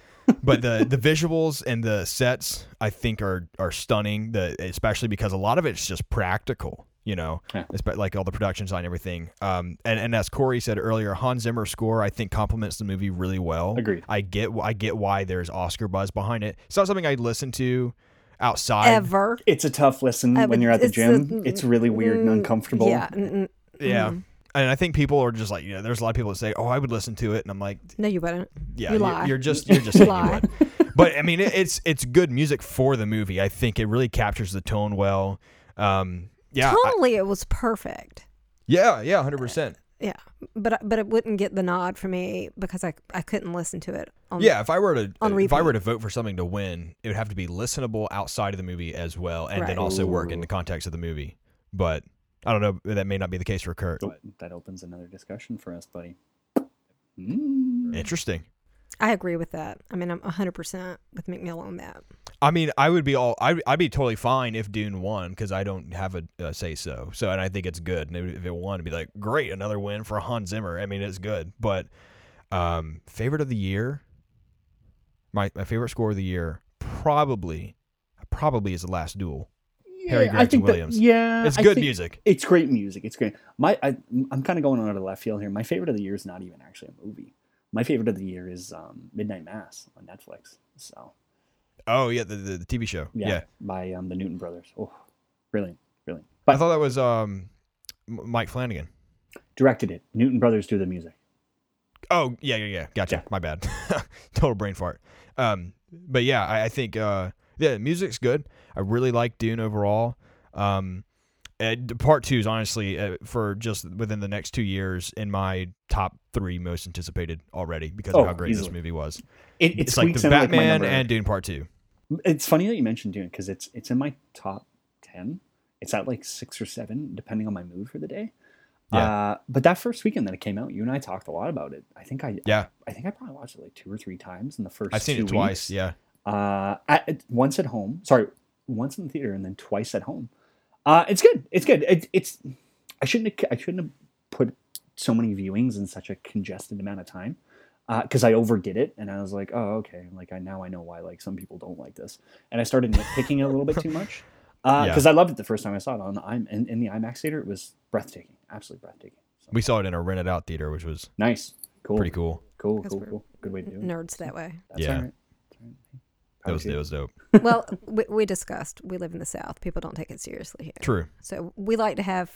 but the the visuals and the sets I think are are stunning. The especially because a lot of it's just practical. You know, Yeah. it's but like all the production design and everything. Um, and, and as Corey said earlier, Hans Zimmer's score I think complements the movie really well. Agreed. I get I get why there's Oscar buzz behind it. It's not something I'd listen to outside. Ever. It's a tough listen Uh, when you're at the it's gym. a- it's really weird and mm, uncomfortable. Yeah. mm, mm, Yeah. mm. And I think people are just like, you know, there's a lot of people that say, "Oh, I would listen to it," and I'm like, No, you wouldn't. "Yeah, You you lie. you're just you're just saying you Lie. would." But I mean, it, it's it's good music for the movie. I think it really captures the tone well. Um, yeah, I- Totally, it was perfect. yeah, yeah, hundred percent. Yeah, but but it wouldn't get the nod for me because I I couldn't listen to it. On, Yeah, if I were to on if I repeat. were to vote for something to win, it would have to be listenable outside of the movie as well, and then Right. also work in Ooh. the context of the movie. But I don't know. That may not be the case for Kurt. But that opens another discussion for us, buddy. Mm. Interesting. I agree with that. I mean, I'm one hundred percent with McNeil on that. I mean, I would be all I'd, I'd be totally fine if Dune won because I don't have a, a say so. So, and I think it's good. And if it won, it'd be like great, another win for Hans Zimmer. I mean, it's good. But um, favorite of the year, my my favorite score of the year probably probably is The Last Duel. Harry Yeah, I Gregson think that- Williams. yeah, It's I good think- music. It's great music. It's great. My, I, I'm kind of going out of left field here. My favorite of the year is not even actually a movie. My favorite of the year is um, Midnight Mass on Netflix. So Oh yeah, the, the the T V show. yeah, Yeah, by um, the Newton brothers. Oh, brilliant, brilliant. I But thought that was um, M- Mike Flanagan. directed it. Newton brothers do the music. Oh yeah, yeah, yeah. Gotcha. Yeah. My bad. Total brain fart. Um, but yeah, I, I think uh, yeah, music's good. I really like Dune overall. Um, and part two is honestly uh, for just within the next two years in my top three most anticipated already because Oh, of how great easily. this movie was. It, it It's like squeaks the in like my Batman number- and Dune Part Two. It's funny that you mentioned Dune because it's it's in my top ten. It's at like six or seven, depending on my mood for the day. Yeah. Uh, but that first weekend that it came out, you and I talked a lot about it. I think I Yeah, I think I probably watched it like two or three times in the first. I've seen two it twice. weeks. Yeah, Uh, at, once at home. Sorry, once in the theater and then twice at home. Uh, it's good. It's good. It, it's. I shouldn't. Have, I shouldn't have put so many viewings in such a congested amount of time because I overdid it and I was like, oh okay, like I now I know why like some people don't like this, and I started nitpicking it a little bit too much because Yeah. I loved it the first time I saw it on I'm in, in the IMAX theater. It was breathtaking, absolutely breathtaking. So, we saw it in a rented out theater, which was nice, cool, pretty cool. cool, Because cool, we're cool. Good way to do it. Nerds that way. That's Yeah. all right. That's all right. That was Probably it was dope. Well, we, we discussed we live in the South. People don't take it seriously here. True. So we like to have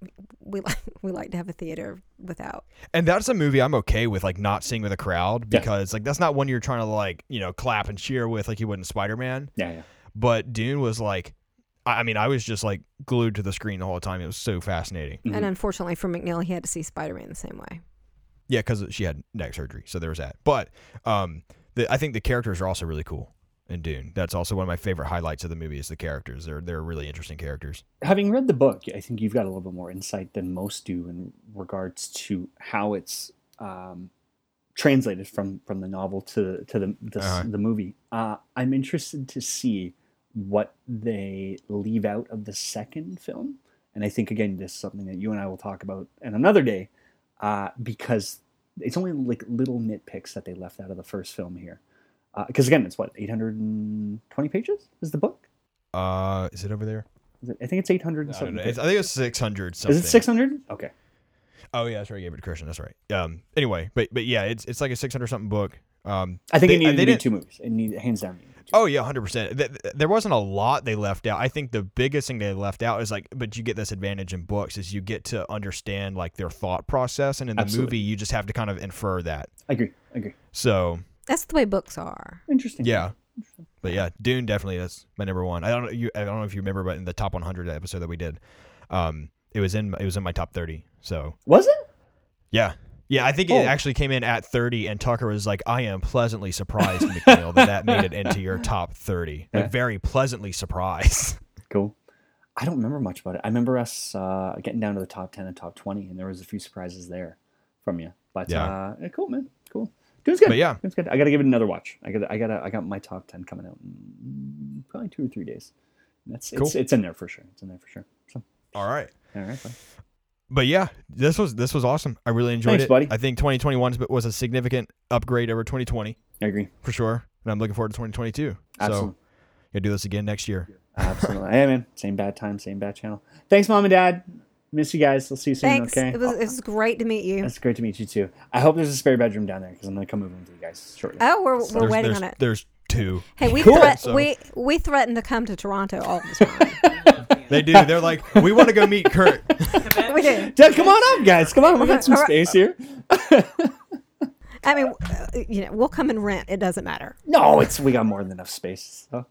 we like we like to have a theater without. And that's a movie I'm okay with, like not seeing with a crowd Yeah. because like that's not one you're trying to like you know clap and cheer with like you would in Spider Man. Yeah, yeah. But Dune was like, I I mean, I was just like glued to the screen the whole time. It was so fascinating. Mhm. And unfortunately for McNeil, he had to see Spider Man the same way. Yeah, because she had neck surgery, so there was that. But um, the, I think the characters are also really cool in Dune. That's also one of my favorite highlights of the movie is the characters. They're they're really interesting characters. Having read the book, I think you've got a little bit more insight than most do in regards to how it's um, translated from, from the novel to to the the, Uh-huh. the movie. Uh, I'm interested to see what they leave out of the second film, and I think again this is something that you and I will talk about in another day, uh, because it's only like little nitpicks that they left out of the first film here. Because again, it's what eight hundred twenty pages is the book. Uh, is it over there? Is it, I think it's eight hundred. I don't something. know. It's, I think it's six hundred something. Is it six hundred? Okay. Oh yeah, that's right. I gave it to Christian. That's right. Um. Anyway, but but yeah, it's it's like a six hundred something book. Um. I think they, it needed they to be didn't- two movies. It needed hands down. needed two. Oh yeah, hundred percent. There wasn't a lot they left out. I think the biggest thing they left out is like, but you get this advantage in books is you get to understand like their thought process, and in the Absolutely. movie you just have to kind of infer that. I agree. I agree. So That's the way books are. Interesting. yeah, but yeah, Dune definitely is my number one. I don't know you. I don't know if you remember, but in the top one hundred episode that we did, um, it was in it was in my top thirty. So Was it? yeah. Yeah, I think Oh. it actually came in at thirty, and Tucker was like, I am pleasantly surprised, McNeil, that that made it into your top thirty. Like, Yeah. very pleasantly surprised. Cool. I don't remember much about it. I remember us uh, getting down to the top ten and top twenty, and there was a few surprises there from you. But Yeah. uh, yeah, cool, man. Cool. Dude's good. But yeah. Dude's good. I got to give it another watch. I got. I got. I got my top ten coming out in probably two or three days. That's it's, Cool. it's in there for sure. It's in there for sure. So, All right. all right, bud. But yeah, this was this was awesome. I really enjoyed Thanks, it. buddy. I think twenty twenty-one was a significant upgrade over twenty twenty I agree. for sure, and I'm looking forward to twenty twenty-two. Absolutely. So, gonna do this again next year. Absolutely. Hey, man. Same bad time, same bad channel. Thanks, Mom and Dad. Miss you guys. I'll see you soon, Thanks. okay? It was, it was great to meet you. It's great to meet you, too. I hope there's a spare bedroom down there because I'm going to come over with you guys shortly. Oh, we're, we're There's, waiting there's, on it. there's two. Hey, we Cool. threat, So- we we threatened to come to Toronto all the time. They do. They're like, we want to go meet Kurt. we do. Dad, come on up, guys. Come on. We got some space here. I mean, uh, you know, we'll come and rent. It doesn't matter. No, it's we got more than enough space. So.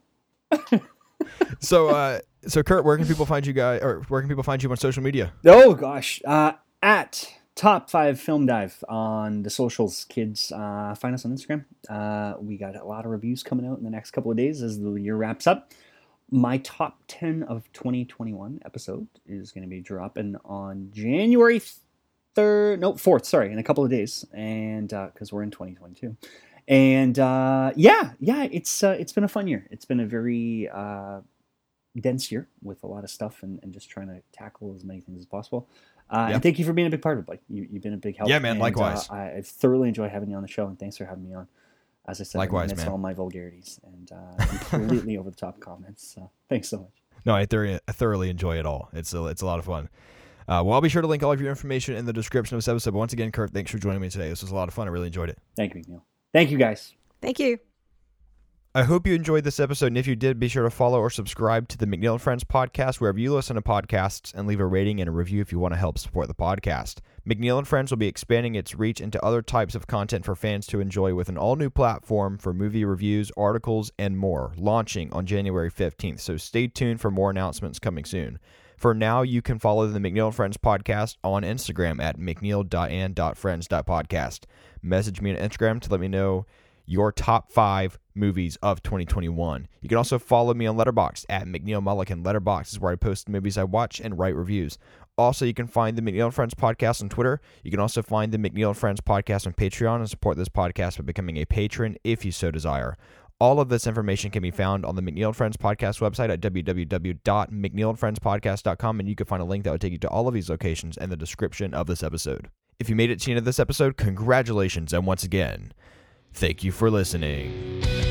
So, uh, so Kurt, where can people find you guys, or where can people find you on social media? Oh gosh, uh, at Top Five Film Dive on the socials, kids. Uh, find us on Instagram. Uh, we got a lot of reviews coming out in the next couple of days as the year wraps up. My top ten of twenty twenty-one episode is going to be dropping on January third, no fourth. Sorry, in a couple of days, and because uh, we're in twenty twenty-two. And uh, yeah, yeah, it's uh, it's been a fun year. It's been a very uh, dense year with a lot of stuff and, and just trying to tackle as many things as possible. Uh, Yeah. And thank you for being a big part of it, Blake. You, you've been a big help. Yeah, man, And, likewise. Uh, I, I've thoroughly enjoyed having you on the show, and thanks for having me on. As I said, Likewise, I miss man. all my vulgarities and uh, completely over the top comments. So thanks so much. No, I thoroughly, I thoroughly enjoy it all. It's a, it's a lot of fun. Uh, well, I'll be sure to link all of your information in the description of this episode. But once again, Kurt, thanks for joining me today. This was a lot of fun. I really enjoyed it. Thank you, McNeil. Thank you, guys. Thank you. I hope you enjoyed this episode, and if you did, be sure to follow or subscribe to the McNeil and Friends podcast wherever you listen to podcasts, and leave a rating and a review if you want to help support the podcast. McNeil and Friends will be expanding its reach into other types of content for fans to enjoy with an all-new platform for movie reviews, articles, and more, launching on January fifteenth, so stay tuned for more announcements coming soon. For now, you can follow the McNeil and Friends podcast on Instagram at mcneil dot and dot friends dot podcast. Message me on Instagram to let me know your top five movies of twenty twenty-one. You can also follow me on Letterboxd at McNeil Mulligan. Letterboxd is where I post the movies I watch and write reviews. Also, you can find the McNeil and Friends podcast on Twitter. You can also find the McNeil and Friends podcast on Patreon and support this podcast by becoming a patron if you so desire. All of this information can be found on the McNeil and Friends podcast website at w w w dot mcneil and friends podcast dot com, and you can find a link that will take you to all of these locations in the description of this episode. If you made it to the end of this episode, congratulations, and once again, thank you for listening.